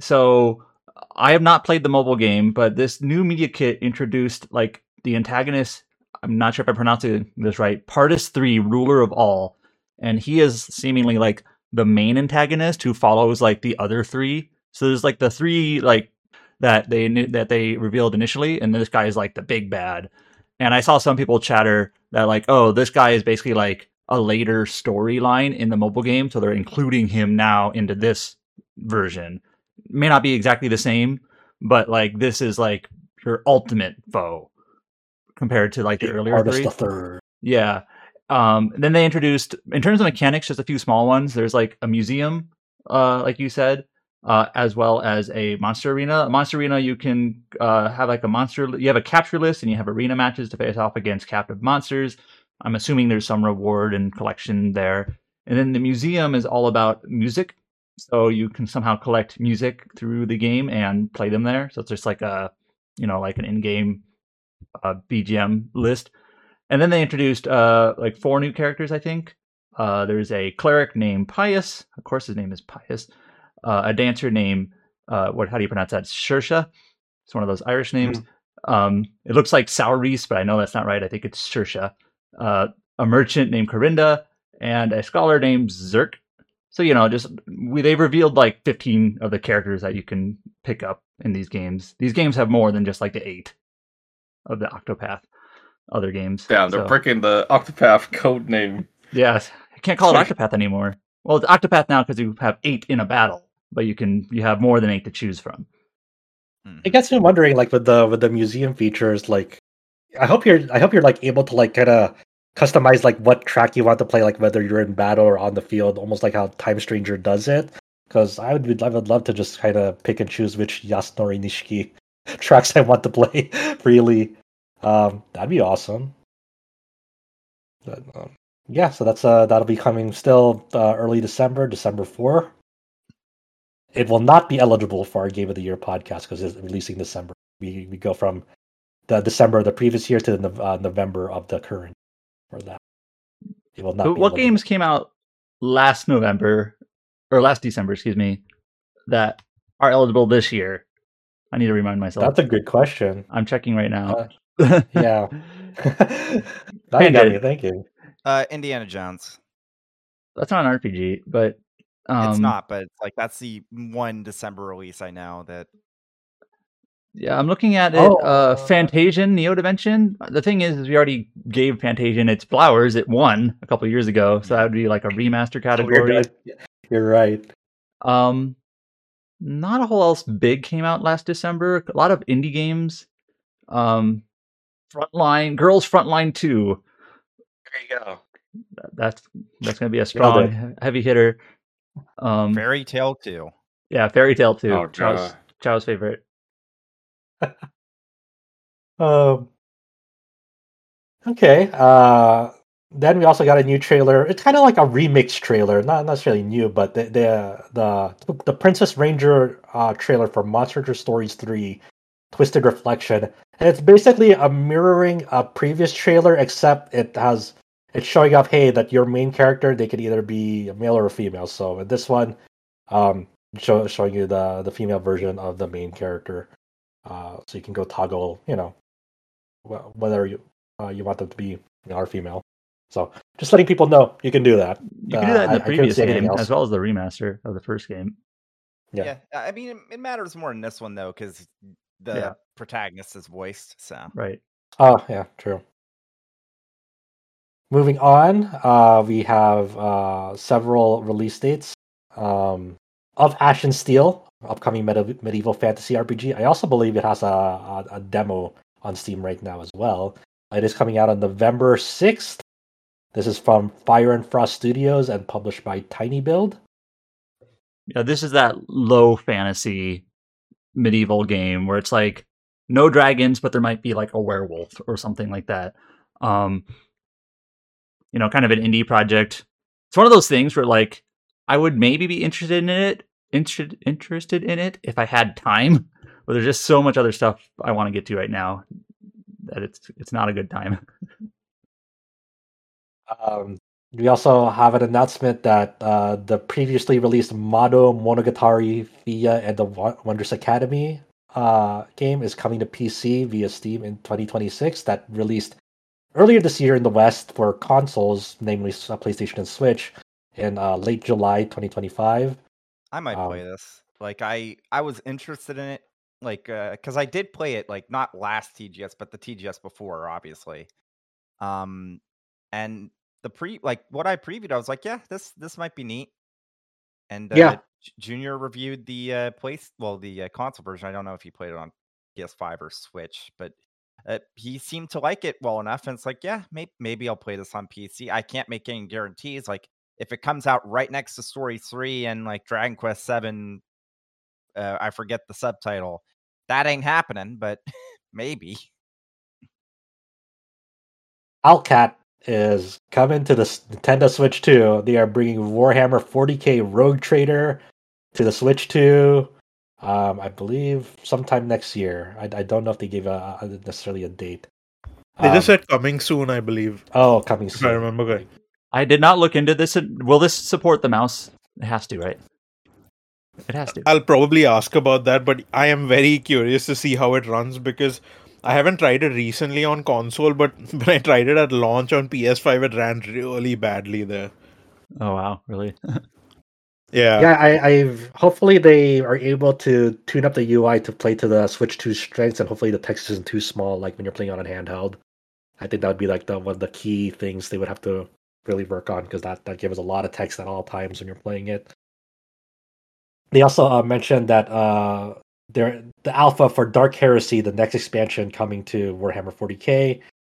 So I have not played the mobile game, but this new media kit introduced like the antagonist. I'm not sure if I'm pronouncing this right. Pardis III, ruler of all, and he is seemingly like the main antagonist who follows like the other three. So there's like the three like that they revealed initially, and this guy is like the big bad. And I saw some people chatter that like, oh, this guy is basically like a later storyline in the mobile game, so they're including him now into this version. May not be exactly the same, but like this is like your ultimate foe compared to like the earlier three. Yeah. Then they introduced, in terms of mechanics, just a few small ones. There's like a museum, like you said, as well as a monster arena. A monster arena, you can have like you have a capture list and you have arena matches to face off against captive monsters. I'm assuming there's some reward and collection there. And then the museum is all about music. So you can somehow collect music through the game and play them there. So it's just like like an in-game BGM list. And then they introduced like 4 new characters, I think. There's a cleric named Pius. Of course, his name is Pius. A dancer named how do you pronounce that? Shersha. It's one of those Irish names. It looks like Saurice, but I know that's not right. I think it's Shersha. A merchant named Corinda, and a scholar named Zerk. So they've revealed like 15 of the characters that you can pick up in these games. These games have more than just like the 8 of the Octopath other games. Damn, they're breaking the Octopath code name. Yeah, I can't call it Octopath anymore. Well, it's Octopath now because you have 8 in a battle, but you have more than 8 to choose from. It gets me wondering, like with the museum features, like I hope you're like able to like kind of customize like what track you want to play, like whether you're in battle or on the field, almost like how Time Stranger does it. Because I would love to just kind of pick and choose which Yasunori Nishiki tracks I want to play freely. That'd be awesome. But, yeah, so that'll be coming still early December 4. It will not be eligible for our Game of the Year podcast because it's releasing December. We go from the December of the previous year to the November of the current for that. It will not. But be what eligible. games came out last November or last December, excuse me, that are eligible this year? I need to remind myself. That's a good question. I'm checking right now. Yeah. Now you got me thinking. Indiana Jones. That's not an RPG, but It's not, but it's like that's the one December release I know that. Yeah, I'm looking at it. Fantasian Neo Dimension. The thing is, we already gave Fantasian its flowers. It won a couple years ago, so that would be like a remaster category. You're right. Not a whole else big came out last December. A lot of indie games. Frontline Girls Frontline 2. There you go. That's gonna be a strong heavy hitter. Fairy Tale 2. Yeah, Fairy Tale 2. Oh, God. Chow's favorite. Okay. Then we also got a new trailer. It's kind of like a remix trailer, not necessarily new, but the Princess Ranger trailer for Monster Hunter Stories 3, Twisted Reflection, and it's basically a mirroring a previous trailer, except it's showing off, hey, that your main character, they could either be a male or a female. So in this one, showing you the female version of the main character, so you can go toggle, whether you want them to be male or female. So just letting people know you can do that. You can do that in the previous game as well as the remaster of the first game. Yeah. I mean, it matters more in this one though, because the protagonist is voiced. So right. Oh yeah, true. Moving on, we have several release dates of Ash and Steel, upcoming medieval fantasy RPG. I also believe it has a demo on Steam right now as well. It is coming out on November 6th. This is from Fire and Frost Studios and published by Tiny Build. Yeah, this is that low fantasy medieval game where it's like no dragons, but there might be like a werewolf or something like that. Kind of an indie project. It's one of those things where like I would maybe be interested in it if I had time. But there's just so much other stuff I want to get to right now that it's not a good time. We also have an announcement that the previously released Mado Monogatari Fiya and the Wondrous Academy game is coming to PC via Steam in 2026. That released earlier this year in the West for consoles, namely PlayStation and Switch, in late July 2025. I might play this. Like I was interested in it, like because I did play it, like not last TGS, but the TGS before, obviously. And what I previewed, I was like, yeah, this might be neat. And Junior reviewed the console version. I don't know if he played it on PS5 or Switch, but he seemed to like it well enough. And it's like, yeah, maybe I'll play this on PC. I can't make any guarantees. Like if it comes out right next to Story 3 and like Dragon Quest 7, I forget the subtitle. That ain't happening, but maybe. Owlcat is coming to the Nintendo Switch 2. They are bringing Warhammer 40k Rogue Trader to the Switch 2. I believe sometime next year. I don't know if they gave necessarily a date. They just said coming soon, I believe. Oh, coming soon. If I remember correctly. I did not look into this. Will this support the mouse? It has to, right? It has to. I'll probably ask about that, but I am very curious to see how it runs because I haven't tried it recently on console, but when I tried it at launch on PS5, it ran really badly there. Oh wow, really? Yeah. I've hopefully they are able to tune up the UI to play to the Switch 2 strengths, and hopefully the text isn't too small, like when you're playing on a handheld. I think that would be like one of the key things they would have to really work on, because that gives a lot of text at all times when you're playing it. They also mentioned that the alpha for Dark Heresy, the next expansion coming to Warhammer 40k.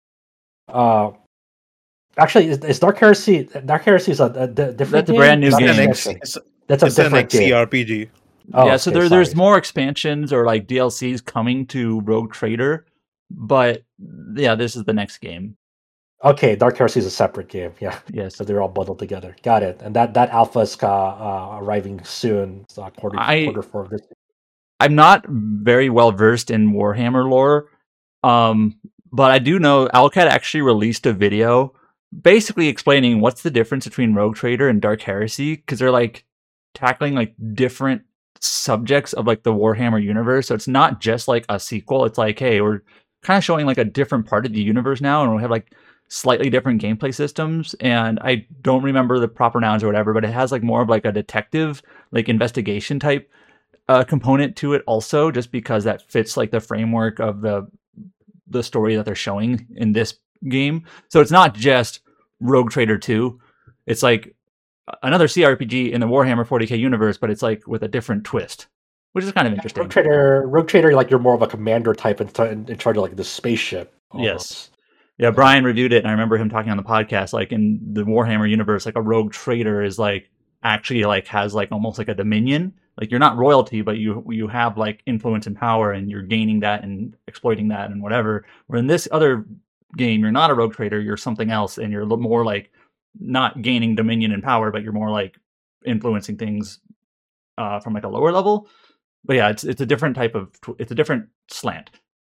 Actually, is Dark Heresy? Dark Heresy is a different. That's game? a brand new Not game. That's a It's different an game. XCRPG. Oh, yeah, so okay, there's sorry. more expansions or like DLCs coming to Rogue Trader, but yeah, this is the next game. Okay, Dark Heresy is a separate game. Yeah, Yes, so they're all bundled together. Got it. And that alpha is arriving soon. So quarter 4 of this. I'm not very well versed in Warhammer lore, But I do know Owlcat actually released a video basically explaining what's the difference between Rogue Trader and Dark Heresy, because they're like tackling like different subjects of like the Warhammer universe. So it's not just like a sequel. It's like, hey, we're kind of showing like a different part of the universe now, and we have like slightly different gameplay systems. And I don't remember the proper nouns or whatever, but it has like more of like a detective, like investigation type component to it also, just because that fits like the framework of the story that they're showing in this game. So it's not just Rogue Trader 2. It's like another CRPG in the Warhammer 40k universe, but it's like with a different twist, which is kind of interesting. Rogue Trader, like you're more of a commander type in charge of like the spaceship. Almost. Yes. Yeah, Brian reviewed it, and I remember him talking on the podcast, like in the Warhammer universe, like a Rogue Trader is like actually like has like almost like a dominion. Like you're not royalty, but you have like influence and power, and you're gaining that and exploiting that and whatever. Where in this other game, you're not a Rogue Trader, you're something else, and you're more like not gaining dominion and power, but you're more like influencing things from like a lower level. But yeah, it's a different type of it's a different slant.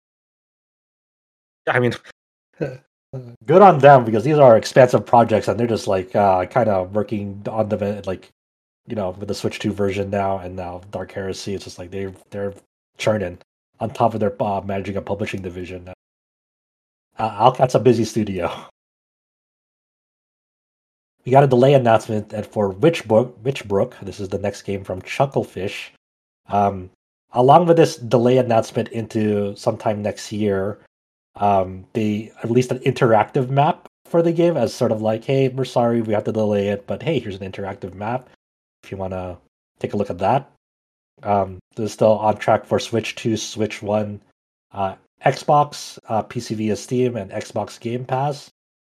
I mean, good on them, because these are expansive projects, and they're just like kind of working on them, like, you know, with the Switch 2 version now, and now Dark Heresy. It's just like they're churning on top of their managing a publishing division. Owlcat's a busy studio. We got a delay announcement for Witchbrook. This is the next game from Chucklefish. Along with this delay announcement into sometime next year, they released an interactive map for the game as sort of like, hey, we're sorry we have to delay it, but hey, here's an interactive map if you want to take a look at that. This is still on track for Switch 2, Switch 1, Xbox, PC via Steam, and Xbox Game Pass.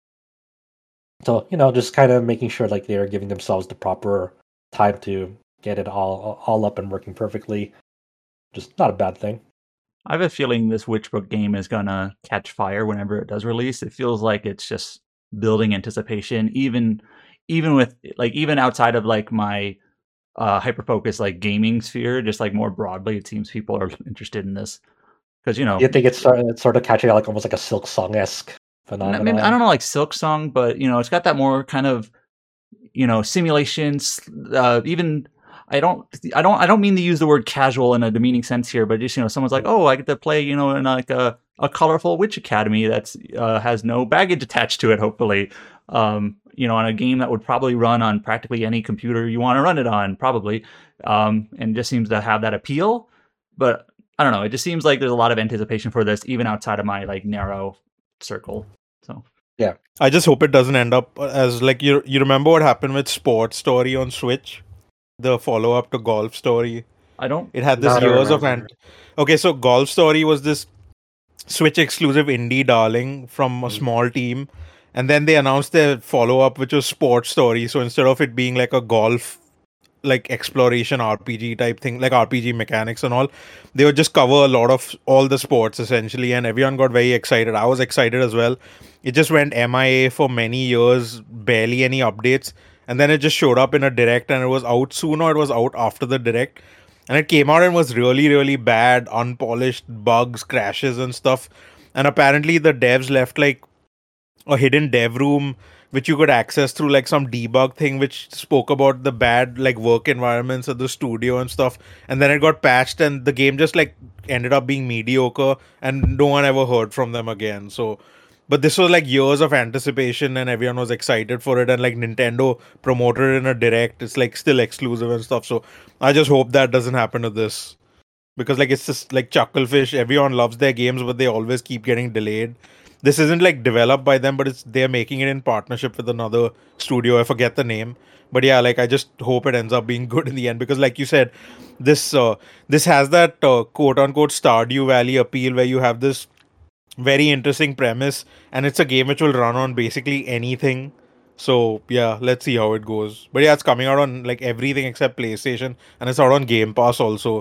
So, you know, just kind of making sure like they're giving themselves the proper time to get it all up and working perfectly. Just not a bad thing. I have a feeling this Witchbrook game is gonna catch fire whenever it does release. It feels like it's just building anticipation, even with like even outside of like my hyper focus like gaming sphere, just like more broadly, it seems people are interested in this because, you know, you think it's sort of catching like almost like a Silk Song-esque phenomenon. I mean, I don't know, like Silk Song, but you know, it's got that more kind of, you know, simulations. Even I don't mean to use the word casual in a demeaning sense here, but just, you know, someone's like, oh, I get to play, you know, in like a colorful witch academy that's has no baggage attached to it, hopefully. You know, on a game that would probably run on practically any computer you want to run it on, probably. And just seems to have that appeal. But I don't know, it just seems like there's a lot of anticipation for this, even outside of my like narrow circle. So yeah, I just hope it doesn't end up as like you remember what happened with Sports Story on Switch, the follow up to Golf Story. I don't. It had this years of okay, so Golf Story was this Switch exclusive indie darling from a small team, and then they announced their follow up, which was Sports Story. So instead of it being like a golf like exploration RPG type thing, like RPG mechanics and all, they would just cover a lot of all the sports essentially, and everyone got very excited. I was excited as well. It just went MIA for many years, barely any updates, and then it just showed up in a direct, and it was out soon or it was out after the direct, and it came out and was really, really bad, unpolished, bugs, crashes and stuff. And apparently the devs left like a hidden dev room which you could access through like some debug thing which spoke about the bad like work environments at the studio and stuff, and then it got patched and the game just like ended up being mediocre and no one ever heard from them again. So but this was like years of anticipation and everyone was excited for it, and like Nintendo promoted it in a direct. It's like still exclusive and stuff, so I just hope that doesn't happen to this, because like it's just like Chucklefish, everyone loves their games but they always keep getting delayed. This isn't like developed by them, but they're making it in partnership with another studio. I forget the name, but yeah, like I just hope it ends up being good in the end, because like you said, this has that quote unquote Stardew Valley appeal where you have this very interesting premise and it's a game which will run on basically anything. So yeah, let's see how it goes. But yeah, it's coming out on like everything except PlayStation, and it's out on Game Pass also.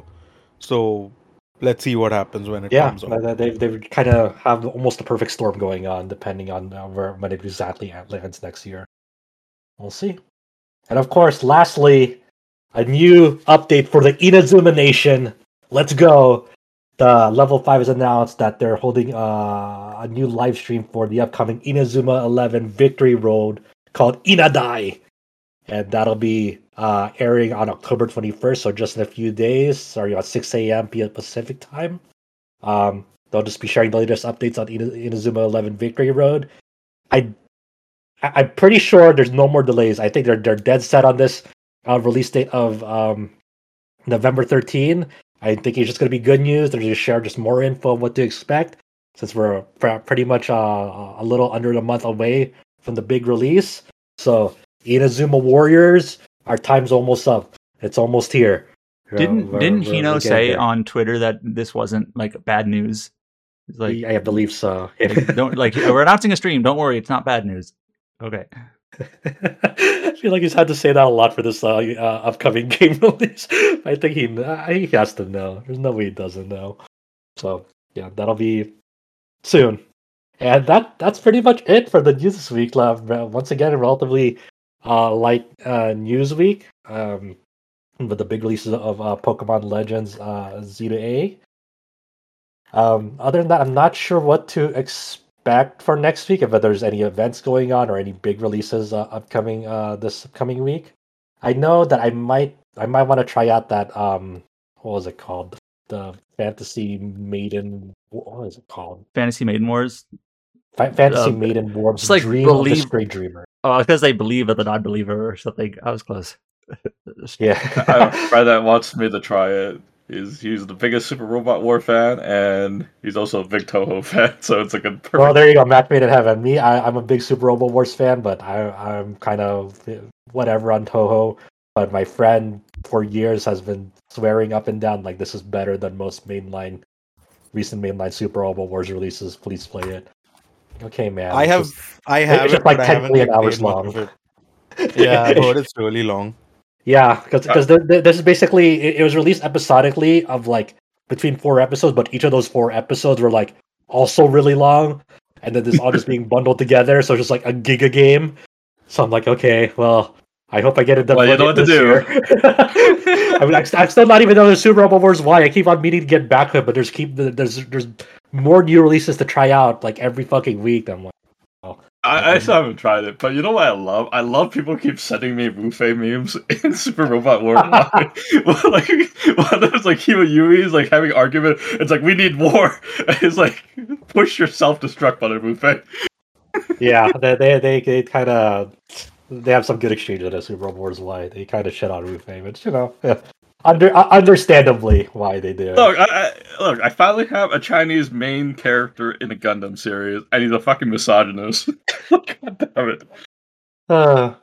So let's see what happens when it comes out. They kind of have almost a perfect storm going on, depending on when it exactly lands next year. We'll see. And of course, lastly, a new update for the Inazuma Nation. Let's go. the Level 5 has announced that they're holding a new live stream for the upcoming Inazuma 11 Victory Road called Inadai. And that'll be airing on October 21st, so just in a few days, starting at 6 a.m. Pacific time. They'll just be sharing the latest updates on Inazuma 11 Victory Road. I'm pretty sure there's no more delays. I think they're dead set on this release date of November 13. I think it's just going to be good news. They're going to share just more info on what to expect, since we're pretty much a little under a month away from the big release. So Inazuma Warriors, our time's almost up. It's almost here. Didn't Hino say on Twitter that this wasn't like bad news? Like, I believe so. don't we're announcing a stream. Don't worry, it's not bad news. Okay. I feel like he's had to say that a lot for this upcoming game release. I think he has to know. There's no way he doesn't know. So yeah, that'll be soon. And that's pretty much it for the news this week. Once again, a relatively light news week. With the big releases of Pokemon Legends Z to A. Other than that, I'm not sure what to expect for next week, if there's any events going on or any big releases upcoming this upcoming week. I know that I might want to try out that what was it called? The Fantasy Maiden. What is it called? Fantasy Maiden Wars. Fantasy Maiden Wars. Just like Dream of the Stray Dreamer. Oh, because they believe in the non-believer or something. I was close. Yeah. I have a friend that wants me to try it. He's the biggest Super Robot War fan, and he's also a big Toho fan, so it's like a perfect... Well, there you go, match made in heaven. Me, I'm a big Super Robot Wars fan, but I'm kind of whatever on Toho. But my friend for years has been swearing up and down like this is better than most recent mainline Super Robot Wars releases. Please play it. Okay, man. I have it's just like 10 million hours long. Yeah, I heard it's really long. Yeah, because this is basically it was released episodically of like between 4 episodes, but each of those 4 episodes were like also really long, and then this all just being bundled together, so it's just like a giga game. So I'm like, okay, well, I hope I get it done. Well, you know what to do. I mean, I'm still not even know the Super Robot Wars Y. I keep on meaning to get back to it, but there's more new releases to try out like every fucking week. I'm like, I still haven't tried it, but you know what I love? I love people keep sending me Rufei memes in Super Robot War. Like there's like Hima Yui is like having argument. It's like we need more. It's like push your self-destruct button, Rufei. Yeah, they kind of they have some good exchange in Super Robot Wars Y. They kind of shit on Rufei, but you know, yeah. Understandably why they do. Look, I finally have a Chinese main character in a Gundam series, and he's a fucking misogynist. God damn it.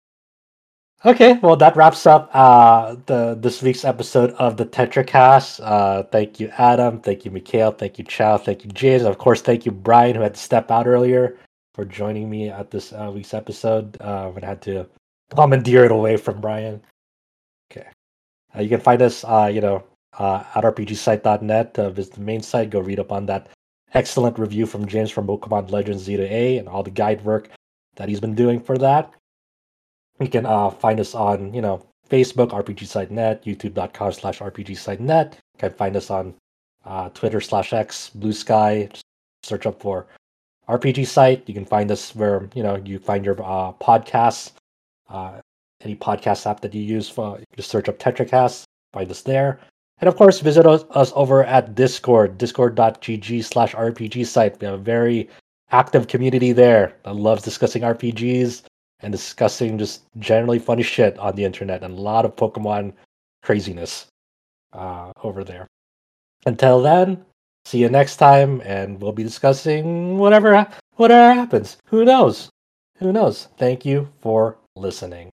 Okay, well that wraps up this week's episode of the TetraCast. Thank you, Adam. Thank you, Mikhail. Thank you, Chow. Thank you, James. And of course, thank you, Brian, who had to step out earlier, for joining me at this week's episode. I had to commandeer it away from Brian. Okay. You can find us, at rpgsite.net. Visit the main site. Go read up on that excellent review from James from Pokemon Legends Z to A and all the guide work that he's been doing for that. You can find us on, Facebook, rpgsite.net, youtube.com/rpgsite.net. You can find us on Twitter/X, Blue Sky. Just search up for RPG Site. You can find us where, you find your podcasts. Any podcast app that you use, just search up TetraCast, find us there. And of course, visit us over at Discord, discord.gg/RPG site. We have a very active community there that loves discussing RPGs and discussing just generally funny shit on the internet, and a lot of Pokemon craziness over there. Until then, see you next time, and we'll be discussing whatever happens. Who knows? Thank you for listening.